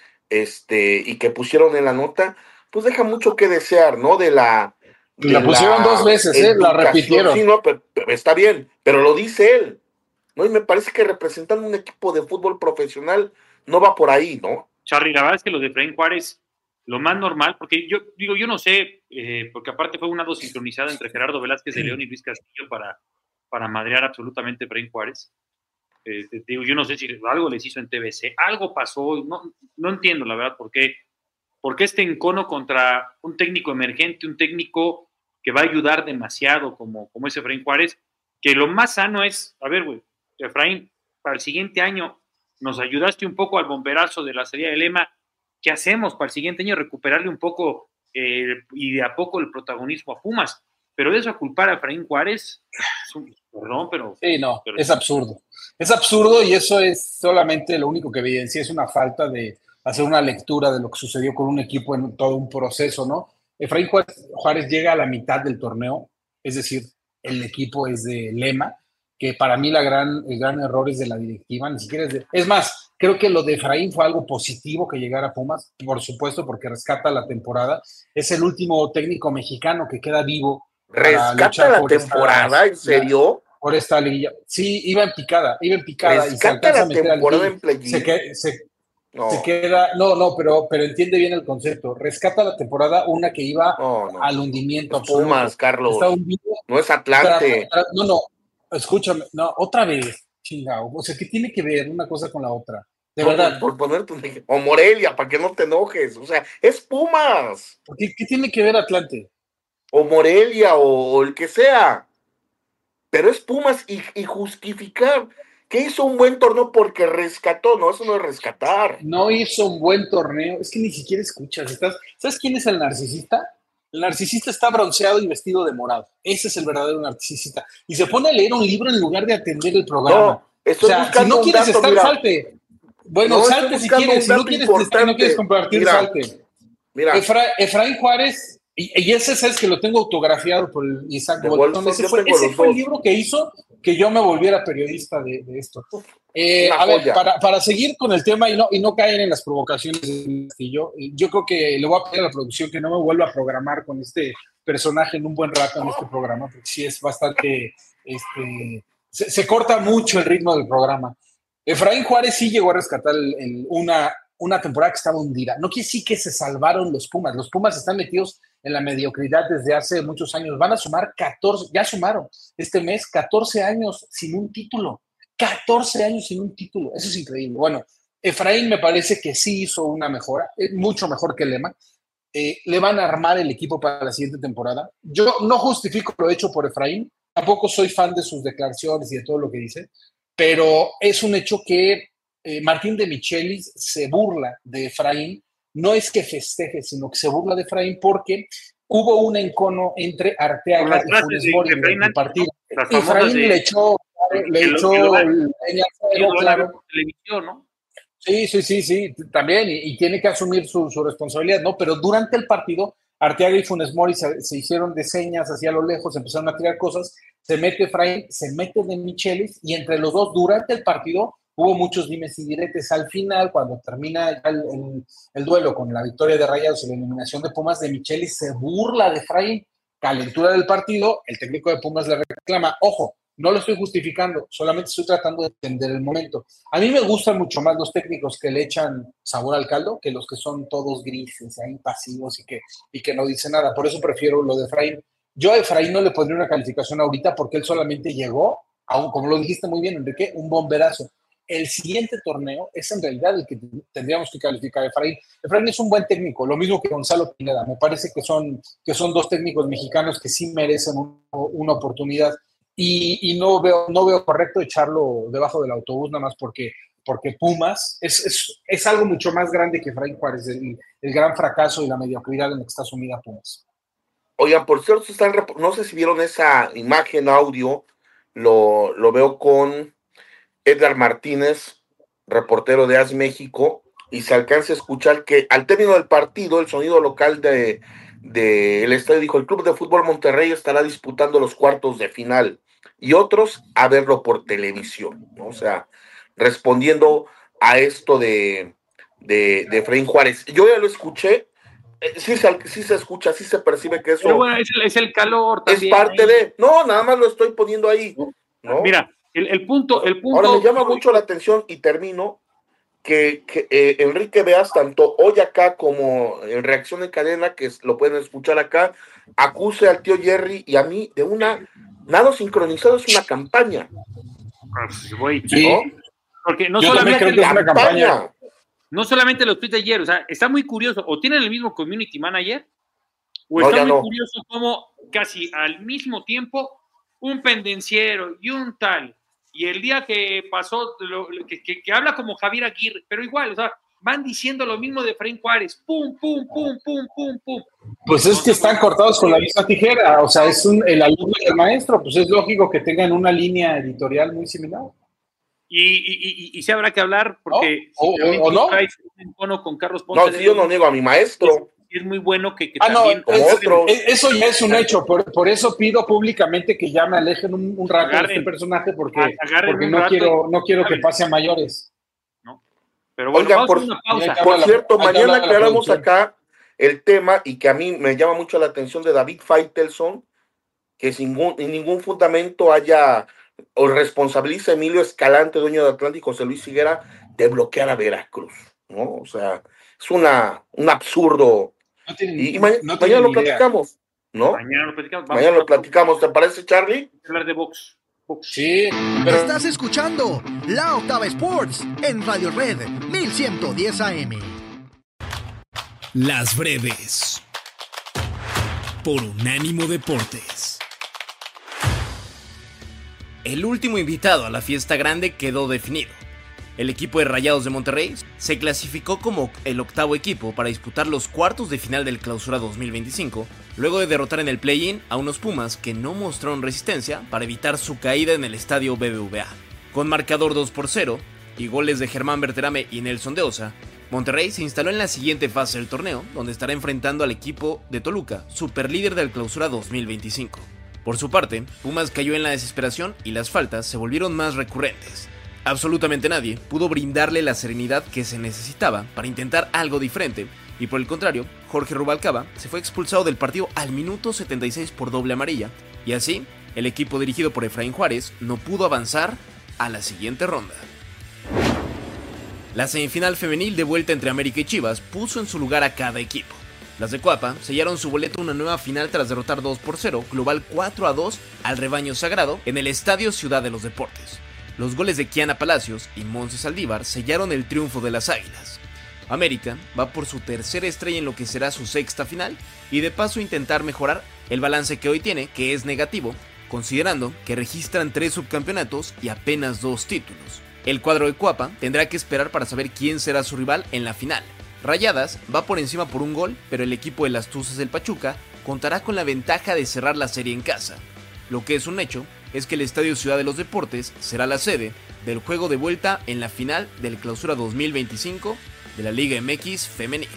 Este, y que pusieron en la nota, pues deja mucho que desear, ¿no? De la... De la pusieron la dos veces, ¿eh? La repitieron. Sí, no, pero, pero está bien, pero lo dice él, ¿no? Y me parece que representando un equipo de fútbol profesional no va por ahí, ¿no? Charly, la verdad es que lo de Efraín Juárez, lo más normal, porque yo digo, yo no sé, eh, porque aparte fue una dos sincronizada entre Gerardo Velázquez de León y Luis Castillo para... para madrear absolutamente a Efraín Juárez. Eh, te digo, yo no sé si algo les hizo en T V C, algo pasó, no, no entiendo la verdad por qué, por qué este encono contra un técnico emergente, un técnico que va a ayudar demasiado como, como es Efraín Juárez, que lo más sano es, a ver, güey, Efraín, para el siguiente año nos ayudaste un poco al bomberazo de la salida de Lema, ¿qué hacemos para el siguiente año? Recuperarle un poco eh, y de a poco el protagonismo a Pumas. Pero de eso a culpar a Efraín Juárez, es un, perdón, pero... Sí, no, pero, es absurdo. Es absurdo y eso es solamente lo único que evidencia, es una falta de hacer una lectura de lo que sucedió con un equipo en todo un proceso, ¿no? Efraín Juárez, Juárez llega a la mitad del torneo, es decir, el equipo es de Lema, que para mí la gran, el gran error es de la directiva, ni siquiera es de... Es más, creo que lo de Efraín fue algo positivo que llegara a Pumas, por supuesto, porque rescata la temporada. Es el último técnico mexicano que queda vivo. ¿Rescata la temporada? ¿En serio? Por esta liguilla. Sí, iba en picada, iba en picada. ¿Rescata la temporada en play-in? Se, que, se, no. se queda, no, no, pero, pero entiende bien el concepto. Rescata la temporada una que iba no, no. al hundimiento. Los Pumas, Carlos. No es Atlante. Tra, tra, no, no, escúchame, no, otra vez, chingao. O sea, ¿qué tiene que ver una cosa con la otra? De verdad. Por, por ponerte un ejemplo. O Morelia, para que no te enojes. O sea, es Pumas. ¿Qué, qué tiene que ver Atlante? O Morelia, o, o el que sea. Pero es Pumas y, y justificar que hizo un buen torneo porque rescató. No, eso no es rescatar. No hizo un buen torneo. Es que ni siquiera escuchas. Estás, ¿sabes quién es el narcisista? El narcisista está bronceado y vestido de morado. Ese es el verdadero narcisista. Y se pone a leer un libro en lugar de atender el programa. No, estoy o sea, si no quieres dato, estar, mira, salte. Bueno, no, salte si quieres. Si no quieres, estar, no quieres compartir, mira, salte. Mira. Efra, Efraín Juárez, y, y ese es que lo tengo autografiado por el Isaac Bolton. Ese, fue, ese fue el libro que hizo que yo me volviera periodista de, de esto. Eh, a ver, para, para seguir con el tema y no, y no caer en las provocaciones de Castillo, yo creo que le voy a pedir a la producción que no me vuelva a programar con este personaje en un buen rato en este programa, porque sí es bastante, este, se, se corta mucho el ritmo del programa. Efraín Juárez sí llegó a rescatar el, el, una, una temporada que estaba hundida. No quiere decir que se salvaron los Pumas. Los Pumas están metidos en la mediocridad desde hace muchos años. Van a sumar catorce, ya sumaron este mes catorce años sin un título. catorce años sin un título. Eso es increíble. Bueno, Efraín me parece que sí hizo una mejora, es mucho mejor que Lema. Eh, le van a armar el equipo para la siguiente temporada. Yo no justifico lo hecho por Efraín. Tampoco soy fan de sus declaraciones y de todo lo que dice. Pero es un hecho que eh, Martín de Michelis se burla de Efraín. No es que festeje, sino que se burla de Efraín porque hubo un encono entre Arteaga y Funes Mori en el partido. ¿No? Efraín de, le echó, le el, echó el, el, el, claro. televisión, ¿no? Sí, sí, sí, sí, también, y, y tiene que asumir su, su responsabilidad, ¿no? Pero durante el partido, Arteaga y Funes Mori se, se hicieron de señas hacia lo lejos, empezaron a tirar cosas, se mete Efraín, se mete de Michelis, y entre los dos, durante el partido, hubo muchos dimes y diretes. Al final, cuando termina el, el, el duelo con la victoria de Rayados y la eliminación de Pumas, de Michelis se burla de Efraín, calentura del partido, el técnico de Pumas le reclama, ojo, no lo estoy justificando, solamente estoy tratando de entender el momento. A mí me gustan mucho más los técnicos que le echan sabor al caldo que los que son todos grises, ahí pasivos y que, y que no dicen nada. Por eso prefiero lo de Efraín. Yo a Efraín no le pondría una calificación ahorita porque él solamente llegó, a un, como lo dijiste muy bien, Enrique, un bomberazo. El siguiente torneo es en realidad el que tendríamos que calificar a Efraín. Efraín es un buen técnico, lo mismo que Gonzalo Pineda. Me parece que son, que son dos técnicos mexicanos que sí merecen un, una oportunidad. Y, y no veo no veo correcto echarlo debajo del autobús nada más porque, porque Pumas es, es, es algo mucho más grande que Efraín Juárez, el, el gran fracaso y la mediocridad en la que está sumida Pumas. Oigan, por cierto, están, no sé si vieron esa imagen, audio, lo, lo veo con Edgar Martínez, reportero de A S México, y se alcanza a escuchar que al término del partido, el sonido local de, de el estadio dijo, el Club de Fútbol Monterrey estará disputando los cuartos de final, y otros a verlo por televisión, ¿no? O sea, respondiendo a esto de, de, de Efraín Juárez. Yo ya lo escuché, eh, sí, se, sí se escucha, sí se percibe que eso... Pero bueno, es el, es el calor también. Es parte ahí de... No, nada más lo estoy poniendo ahí, ¿no? Mira, el, el punto... el punto. Ahora me llama mucho la atención, y termino, que, que eh, Enrique Veas, tanto hoy acá como en Reacción en Cadena, que lo pueden escuchar acá, acuse al tío Jerry y a mí de una... Nado sincronizado es una campaña. Sí. ¿No? Porque no Yo solamente creo que es una campaña. No solamente los tweets de ayer, o sea, está muy curioso, o tienen el mismo community manager, o no, está muy no. curioso como casi al mismo tiempo un pendenciero y un tal, y el día que pasó, lo, que, que, que habla como Javier Aguirre, pero igual, o sea, van diciendo lo mismo de Efraín Juárez, pum, pum, pum, pum, pum, pum. Pues es que están cortados con la misma tijera, o sea, es un, el alumno y el maestro, pues es lógico que tengan una línea editorial muy similar. Y, y, y, y se habrá que hablar, porque oh, si o, o no. traes un encono con Carlos Ponce. No, si yo no niego a mi maestro. Es, es muy bueno que, que ah, también. No, como es, otros. Eso ya es un hecho, por, por eso pido públicamente que ya me alejen un, un rato agarren, de este personaje, porque, porque no, quiero, no quiero que pase a mayores. ¿No? Pero bueno, oigan, por, una pausa. por cierto, la, mañana aclaramos acá el tema, y que a mí me llama mucho la atención, de David Faitelson, que sin ningún, sin ningún fundamento haya... o responsabiliza a Emilio Escalante, dueño de Atlántico, José Luis Higuera, de bloquear a Veracruz, ¿no? O sea, es una, un absurdo. No tienen, y y ma no mañana lo platicamos, ¿no? Mañana lo platicamos. Mañana lo platicamos, ¿te parece, Charlie? Hablar de box. Sí, pero... Estás escuchando La Octava Sports en Radio Red mil ciento diez A M. Las breves por Unánimo Deportes. El último invitado a la fiesta grande quedó definido. El equipo de Rayados de Monterrey se clasificó como el octavo equipo para disputar los cuartos de final del Clausura dos mil veinticinco, luego de derrotar en el play-in a unos Pumas que no mostraron resistencia para evitar su caída en el estadio B B V A. Con marcador dos por cero y goles de Germán Berterame y Nelson de Osa, Monterrey se instaló en la siguiente fase del torneo, donde estará enfrentando al equipo de Toluca, superlíder del Clausura dos mil veinticinco. Por su parte, Pumas cayó en la desesperación y las faltas se volvieron más recurrentes. Absolutamente nadie pudo brindarle la serenidad que se necesitaba para intentar algo diferente, y por el contrario, Jorge Rubalcaba se fue expulsado del partido al minuto setenta y seis por doble amarilla, y así, el equipo dirigido por Efraín Juárez no pudo avanzar a la siguiente ronda. La semifinal femenil de vuelta entre América y Chivas puso en su lugar a cada equipo. Las de Cuapa sellaron su boleto a una nueva final tras derrotar dos por cero, global cuatro a dos al rebaño sagrado en el Estadio Ciudad de los Deportes. Los goles de Kiana Palacios y Monse Saldívar sellaron el triunfo de las Águilas. América va por su tercera estrella en lo que será su sexta final y de paso intentar mejorar el balance que hoy tiene, que es negativo, considerando que registran tres subcampeonatos y apenas dos títulos. El cuadro de Cuapa tendrá que esperar para saber quién será su rival en la final. Rayadas va por encima por un gol, pero el equipo de las Tuzas del Pachuca contará con la ventaja de cerrar la serie en casa. Lo que es un hecho es que el Estadio Ciudad de los Deportes será la sede del juego de vuelta en la final del Clausura dos mil veinticinco de la Liga M X Femenil.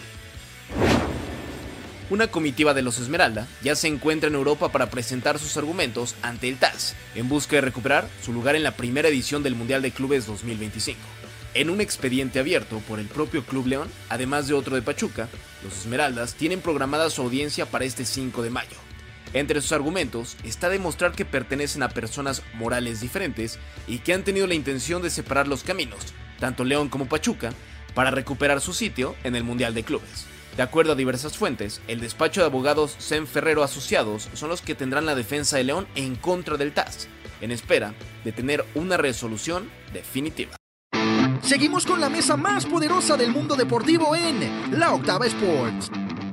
Una comitiva de los Esmeralda ya se encuentra en Europa para presentar sus argumentos ante el T A S, en busca de recuperar su lugar en la primera edición del Mundial de Clubes dos mil veinticinco. En un expediente abierto por el propio Club León, además de otro de Pachuca, los Esmeraldas tienen programada su audiencia para este cinco de mayo. Entre sus argumentos está demostrar que pertenecen a personas morales diferentes y que han tenido la intención de separar los caminos, tanto León como Pachuca, para recuperar su sitio en el Mundial de Clubes. De acuerdo a diversas fuentes, el despacho de abogados Sen Ferrero Asociados son los que tendrán la defensa de León en contra del T A S, en espera de tener una resolución definitiva. Seguimos con la mesa más poderosa del mundo deportivo en La Octava Sports.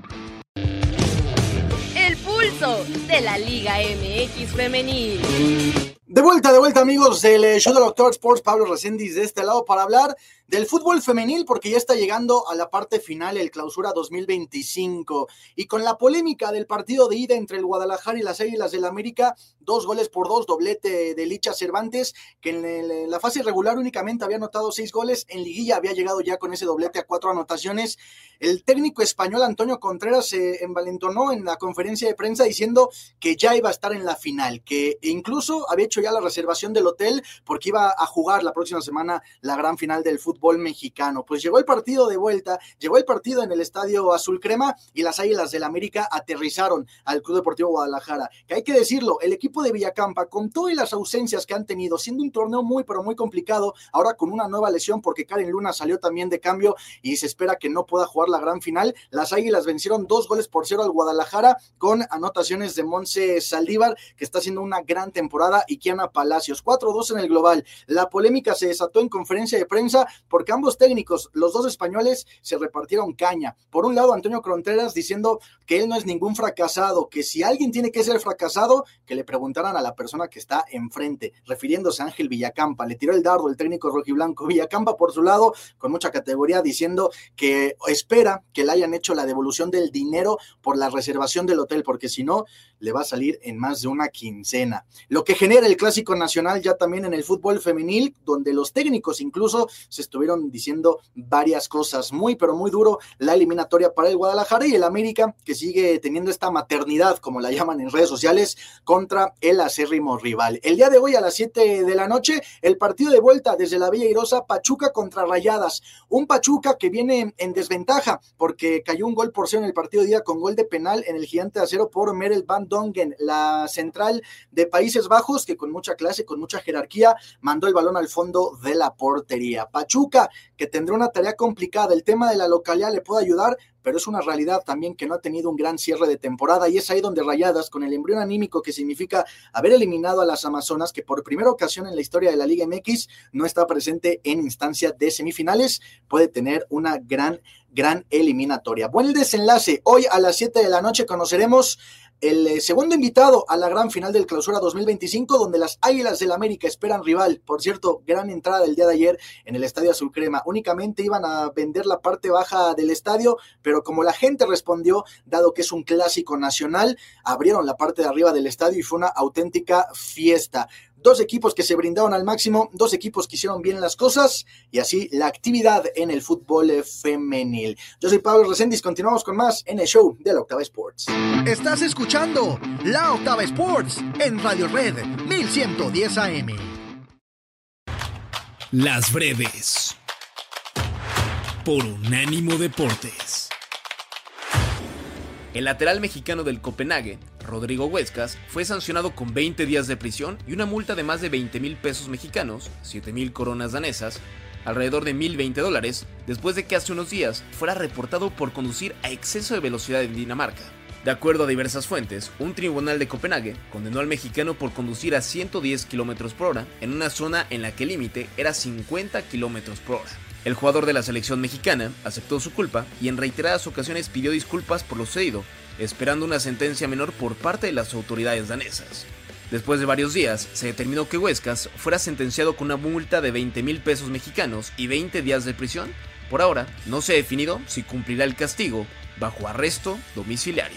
El pulso de la Liga M X Femenil. De vuelta, de vuelta amigos del show de la Octava Sports, Pablo Reséndiz de este lado para hablar del fútbol femenil, porque ya está llegando a la parte final el Clausura dos mil veinticinco, y con la polémica del partido de ida entre el Guadalajara y las Águilas del América, dos goles por dos, doblete de Licha Cervantes, que en, el, en la fase regular únicamente había anotado seis goles, en liguilla había llegado ya con ese doblete a cuatro anotaciones. El técnico español Antonio Contreras se envalentonó en la conferencia de prensa diciendo que ya iba a estar en la final, que incluso había hecho ya la reservación del hotel porque iba a jugar la próxima semana la gran final del fútbol mexicano. Pues llegó el partido de vuelta, llegó el partido en el Estadio Azul Crema y las Águilas del América aterrizaron al Club Deportivo Guadalajara, que hay que decirlo, el equipo de Villacampa, con todas las ausencias que han tenido, siendo un torneo muy pero muy complicado, ahora con una nueva lesión porque Karen Luna salió también de cambio y se espera que no pueda jugar la gran final, las Águilas vencieron dos goles por cero al Guadalajara con anotaciones de Monse Saldívar, que está haciendo una gran temporada, y Kiana Palacios, cuatro dos en el global. La polémica se desató en conferencia de prensa porque ambos técnicos, los dos españoles, se repartieron caña. Por un lado, Antonio Contreras diciendo que él no es ningún fracasado, que si alguien tiene que ser fracasado, que le preguntaran a la persona que está enfrente, refiriéndose a Ángel Villacampa. Le tiró el dardo el técnico rojiblanco. Villacampa, por su lado, con mucha categoría, diciendo que espera que le hayan hecho la devolución del dinero por la reservación del hotel, porque si no, le va a salir en más de una quincena. Lo que genera el Clásico Nacional ya también en el fútbol femenil, donde los técnicos incluso se estuvieron diciendo varias cosas. Muy, pero muy duro la eliminatoria para el Guadalajara y el América, que sigue teniendo esta maternidad, como la llaman en redes sociales, contra el acérrimo rival. El día de hoy a las siete de la noche, el partido de vuelta desde la Villa Airosa, Pachuca contra Rayadas. Un Pachuca que viene en desventaja porque cayó un gol por cero en el partido de ida con gol de penal en el Gigante de Acero por Merel Van Dongen, la central de Países Bajos, que con mucha clase, con mucha jerarquía, mandó el balón al fondo de la portería. Pachuca Toluca, que tendrá una tarea complicada. El tema de la localidad le puede ayudar, pero es una realidad también que no ha tenido un gran cierre de temporada, y es ahí donde Rayadas, con el embrión anímico que significa haber eliminado a las Amazonas, que por primera ocasión en la historia de la Liga M X no está presente en instancia de semifinales, puede tener una gran, gran eliminatoria. Buen desenlace. Hoy a las siete de la noche conoceremos el segundo invitado a la gran final del Clausura dos mil veinticinco, donde las Águilas del América esperan rival. Por cierto, gran entrada el día de ayer en el Estadio Azul Crema. Únicamente iban a vender la parte baja del estadio, pero como la gente respondió, dado que es un clásico nacional, abrieron la parte de arriba del estadio y fue una auténtica fiesta. Dos equipos que se brindaron al máximo, dos equipos que hicieron bien las cosas, y así la actividad en el fútbol femenil. Yo soy Pablo Reséndiz, continuamos con más en el show de la Octava Sports. Estás escuchando La Octava Sports en Radio Red mil ciento diez A M. Las breves por Unánimo Deportes. El lateral mexicano del Copenhague, Rodrigo Huescas, fue sancionado con veinte días de prisión y una multa de más de veinte mil pesos mexicanos, siete mil coronas danesas, alrededor de mil veinte dólares, después de que hace unos días fuera reportado por conducir a exceso de velocidad en Dinamarca. De acuerdo a diversas fuentes, un tribunal de Copenhague condenó al mexicano por conducir a ciento diez kilómetros por hora en una zona en la que el límite era cincuenta kilómetros por hora. El jugador de la selección mexicana aceptó su culpa y en reiteradas ocasiones pidió disculpas por lo sucedido, esperando una sentencia menor por parte de las autoridades danesas. Después de varios días, se determinó que Huescas fuera sentenciado con una multa de veinte mil pesos mexicanos y veinte días de prisión. Por ahora, no se ha definido si cumplirá el castigo bajo arresto domiciliario.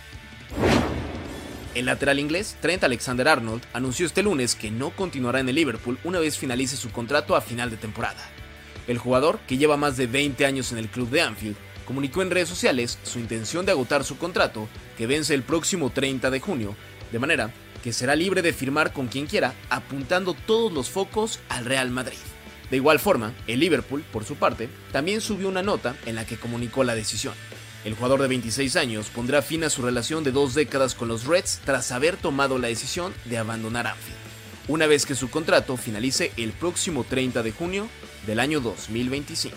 El lateral inglés, Trent Alexander-Arnold, anunció este lunes que no continuará en el Liverpool una vez finalice su contrato a final de temporada. El jugador, que lleva más de veinte años en el club de Anfield, comunicó en redes sociales su intención de agotar su contrato, que vence el próximo treinta de junio, de manera que será libre de firmar con quien quiera, apuntando todos los focos al Real Madrid. De igual forma, el Liverpool, por su parte, también subió una nota en la que comunicó la decisión. El jugador de veintiséis años pondrá fin a su relación de dos décadas con los Reds tras haber tomado la decisión de abandonar Anfield, una vez que su contrato finalice el próximo treinta de junio del año dos mil veinticinco.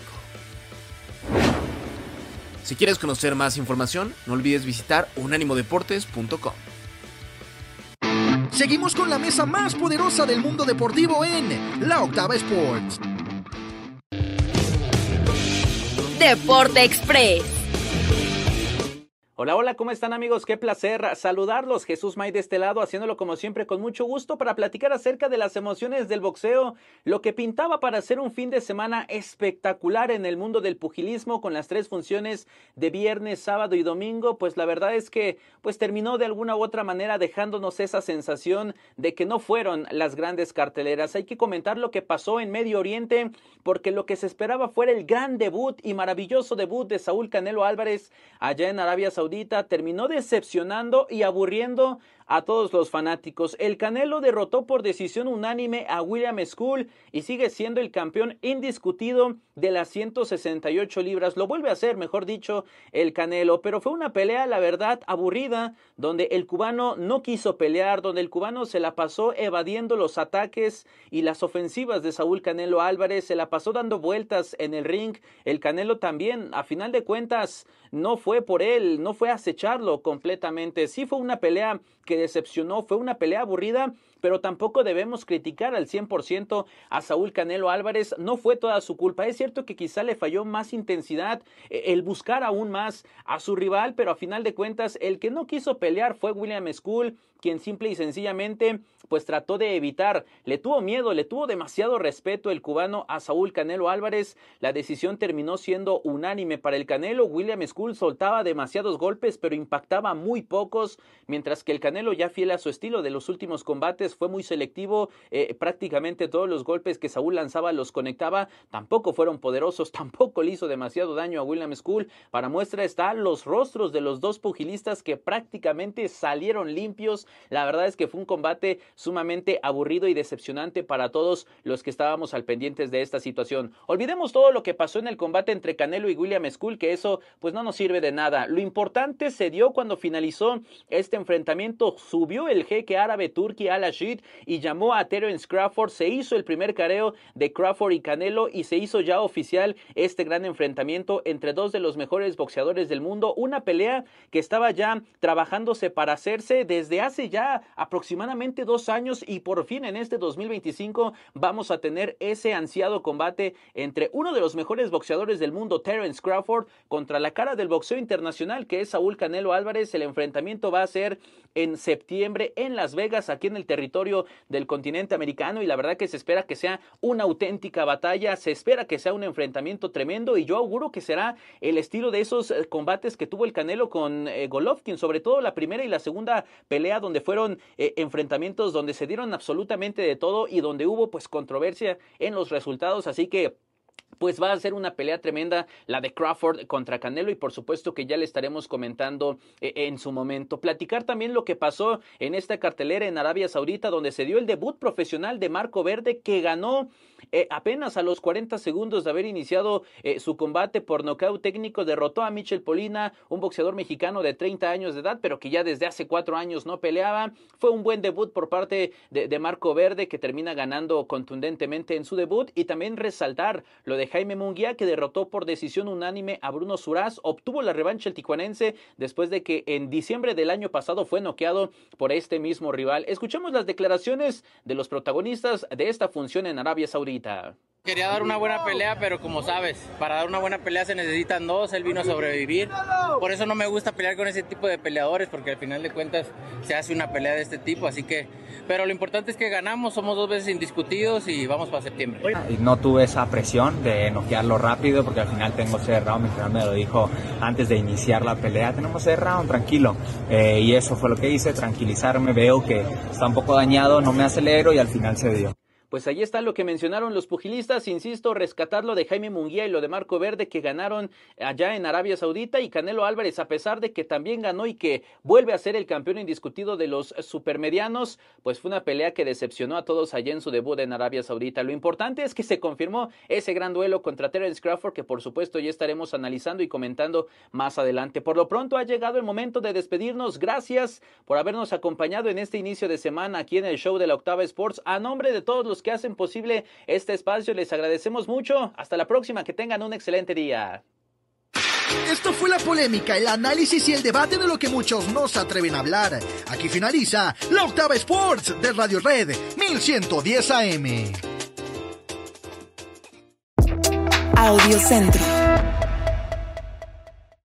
Si quieres conocer más información, no olvides visitar unánimo deportes punto com. Seguimos con la mesa más poderosa del mundo deportivo en La Octava Sports. Deporte Express. Hola, hola, ¿cómo están amigos? Qué placer saludarlos. Jesús May de este lado, haciéndolo como siempre con mucho gusto para platicar acerca de las emociones del boxeo, lo que pintaba para ser un fin de semana espectacular en el mundo del pugilismo con las tres funciones de viernes, sábado y domingo. Pues la verdad es que pues terminó de alguna u otra manera dejándonos esa sensación de que no fueron las grandes carteleras. Hay que comentar lo que pasó en Medio Oriente, porque lo que se esperaba fuera el gran debut y maravilloso debut de Saúl Canelo Álvarez allá en Arabia Saudita. Terminó decepcionando y aburriendo a todos los fanáticos. El Canelo derrotó por decisión unánime a William School y sigue siendo el campeón indiscutido de las ciento sesenta y ocho libras. Lo vuelve a hacer, mejor dicho, el Canelo, pero fue una pelea, la verdad, aburrida, donde el cubano no quiso pelear, donde el cubano se la pasó evadiendo los ataques y las ofensivas de Saúl Canelo Álvarez, se la pasó dando vueltas en el ring. El Canelo también, a final de cuentas, no fue por él, no fue a acecharlo completamente. Sí fue una pelea que decepcionó, fue una pelea aburrida, pero tampoco debemos criticar al cien por ciento a Saúl Canelo Álvarez. No fue toda su culpa. Es cierto que quizá le falló más intensidad, el buscar aún más a su rival, pero a final de cuentas el que no quiso pelear fue William School, quien simple y sencillamente pues trató de evitar, le tuvo miedo, le tuvo demasiado respeto el cubano a Saúl Canelo Álvarez. La decisión terminó siendo unánime para el Canelo. William School soltaba demasiados golpes, pero impactaba muy pocos, mientras que el Canelo, ya fiel a su estilo de los últimos combates, fue muy selectivo. Eh, prácticamente todos los golpes que Saúl lanzaba los conectaba, tampoco fueron poderosos, tampoco le hizo demasiado daño a William School. Para muestra están los rostros de los dos pugilistas que prácticamente salieron limpios. La verdad es que fue un combate sumamente aburrido y decepcionante para todos los que estábamos al pendientes de esta situación. Olvidemos todo lo que pasó en el combate entre Canelo y William School, que eso pues no nos sirve de nada. Lo importante se dio cuando finalizó este enfrentamiento. Subió el jeque árabe Turki Al Rashid y llamó a Terence Crawford. Se hizo el primer careo de Crawford y Canelo y se hizo ya oficial este gran enfrentamiento entre dos de los mejores boxeadores del mundo. Una pelea que estaba ya trabajándose para hacerse desde hace ya aproximadamente dos años y por fin en este dos mil veinticinco vamos a tener ese ansiado combate entre uno de los mejores boxeadores del mundo, Terence Crawford, contra la cara del boxeo internacional que es Saúl Canelo Álvarez. El enfrentamiento va a ser en septiembre en Las Vegas, aquí en el territorio del continente americano, y la verdad que se espera que sea una auténtica batalla, se espera que sea un enfrentamiento tremendo y yo auguro que será el estilo de esos combates que tuvo el Canelo con eh, Golovkin, sobre todo la primera y la segunda pelea donde fueron eh, enfrentamientos donde se dieron absolutamente de todo y donde hubo pues controversia en los resultados, así que pues va a ser una pelea tremenda la de Crawford contra Canelo y por supuesto que ya le estaremos comentando eh, en su momento. Platicar también lo que pasó en esta cartelera en Arabia Saudita donde se dio el debut profesional de Marco Verde que ganó eh, apenas a los cuarenta segundos de haber iniciado eh, su combate por nocaut técnico. Derrotó a Michel Polina, un boxeador mexicano de treinta años de edad pero que ya desde hace cuatro años no peleaba. Fue un buen debut por parte de, de Marco Verde que termina ganando contundentemente en su debut y también resaltar lo de Jaime Munguía que derrotó por decisión unánime a Bruno Suraz. Obtuvo la revancha el tijuanense después de que en diciembre del año pasado fue noqueado por este mismo rival. Escuchemos las declaraciones de los protagonistas de esta función en Arabia Saudita. Quería dar una buena pelea, pero como sabes, para dar una buena pelea se necesitan dos, él vino a sobrevivir. Por eso no me gusta pelear con ese tipo de peleadores, porque al final de cuentas se hace una pelea de este tipo, así que... Pero lo importante es que ganamos, somos dos veces indiscutidos y vamos para septiembre. Y no tuve esa presión de noquearlo rápido, porque al final tengo ese round, mi entrenador me lo dijo antes de iniciar la pelea, tenemos ese round, tranquilo. Eh, y eso fue lo que hice, tranquilizarme, veo que está un poco dañado, no me acelero y al final se dio. Pues ahí está lo que mencionaron los pugilistas, insisto, rescatar lo de Jaime Munguía y lo de Marco Verde que ganaron allá en Arabia Saudita y Canelo Álvarez a pesar de que también ganó y que vuelve a ser el campeón indiscutido de los supermedianos, pues fue una pelea que decepcionó a todos allá en su debut en Arabia Saudita. Lo importante es que se confirmó ese gran duelo contra Terence Crawford que por supuesto ya estaremos analizando y comentando más adelante. Por lo pronto ha llegado el momento de despedirnos, gracias por habernos acompañado en este inicio de semana aquí en el show de la Octava Sports. A nombre de todos los que hacen posible este espacio, les agradecemos mucho. Hasta la próxima, que tengan un excelente día. Esto fue la polémica, el análisis y el debate de lo que muchos no se atreven a hablar. Aquí finaliza la Octava Sports de Radio Red mil ciento diez A M. Audio Centro.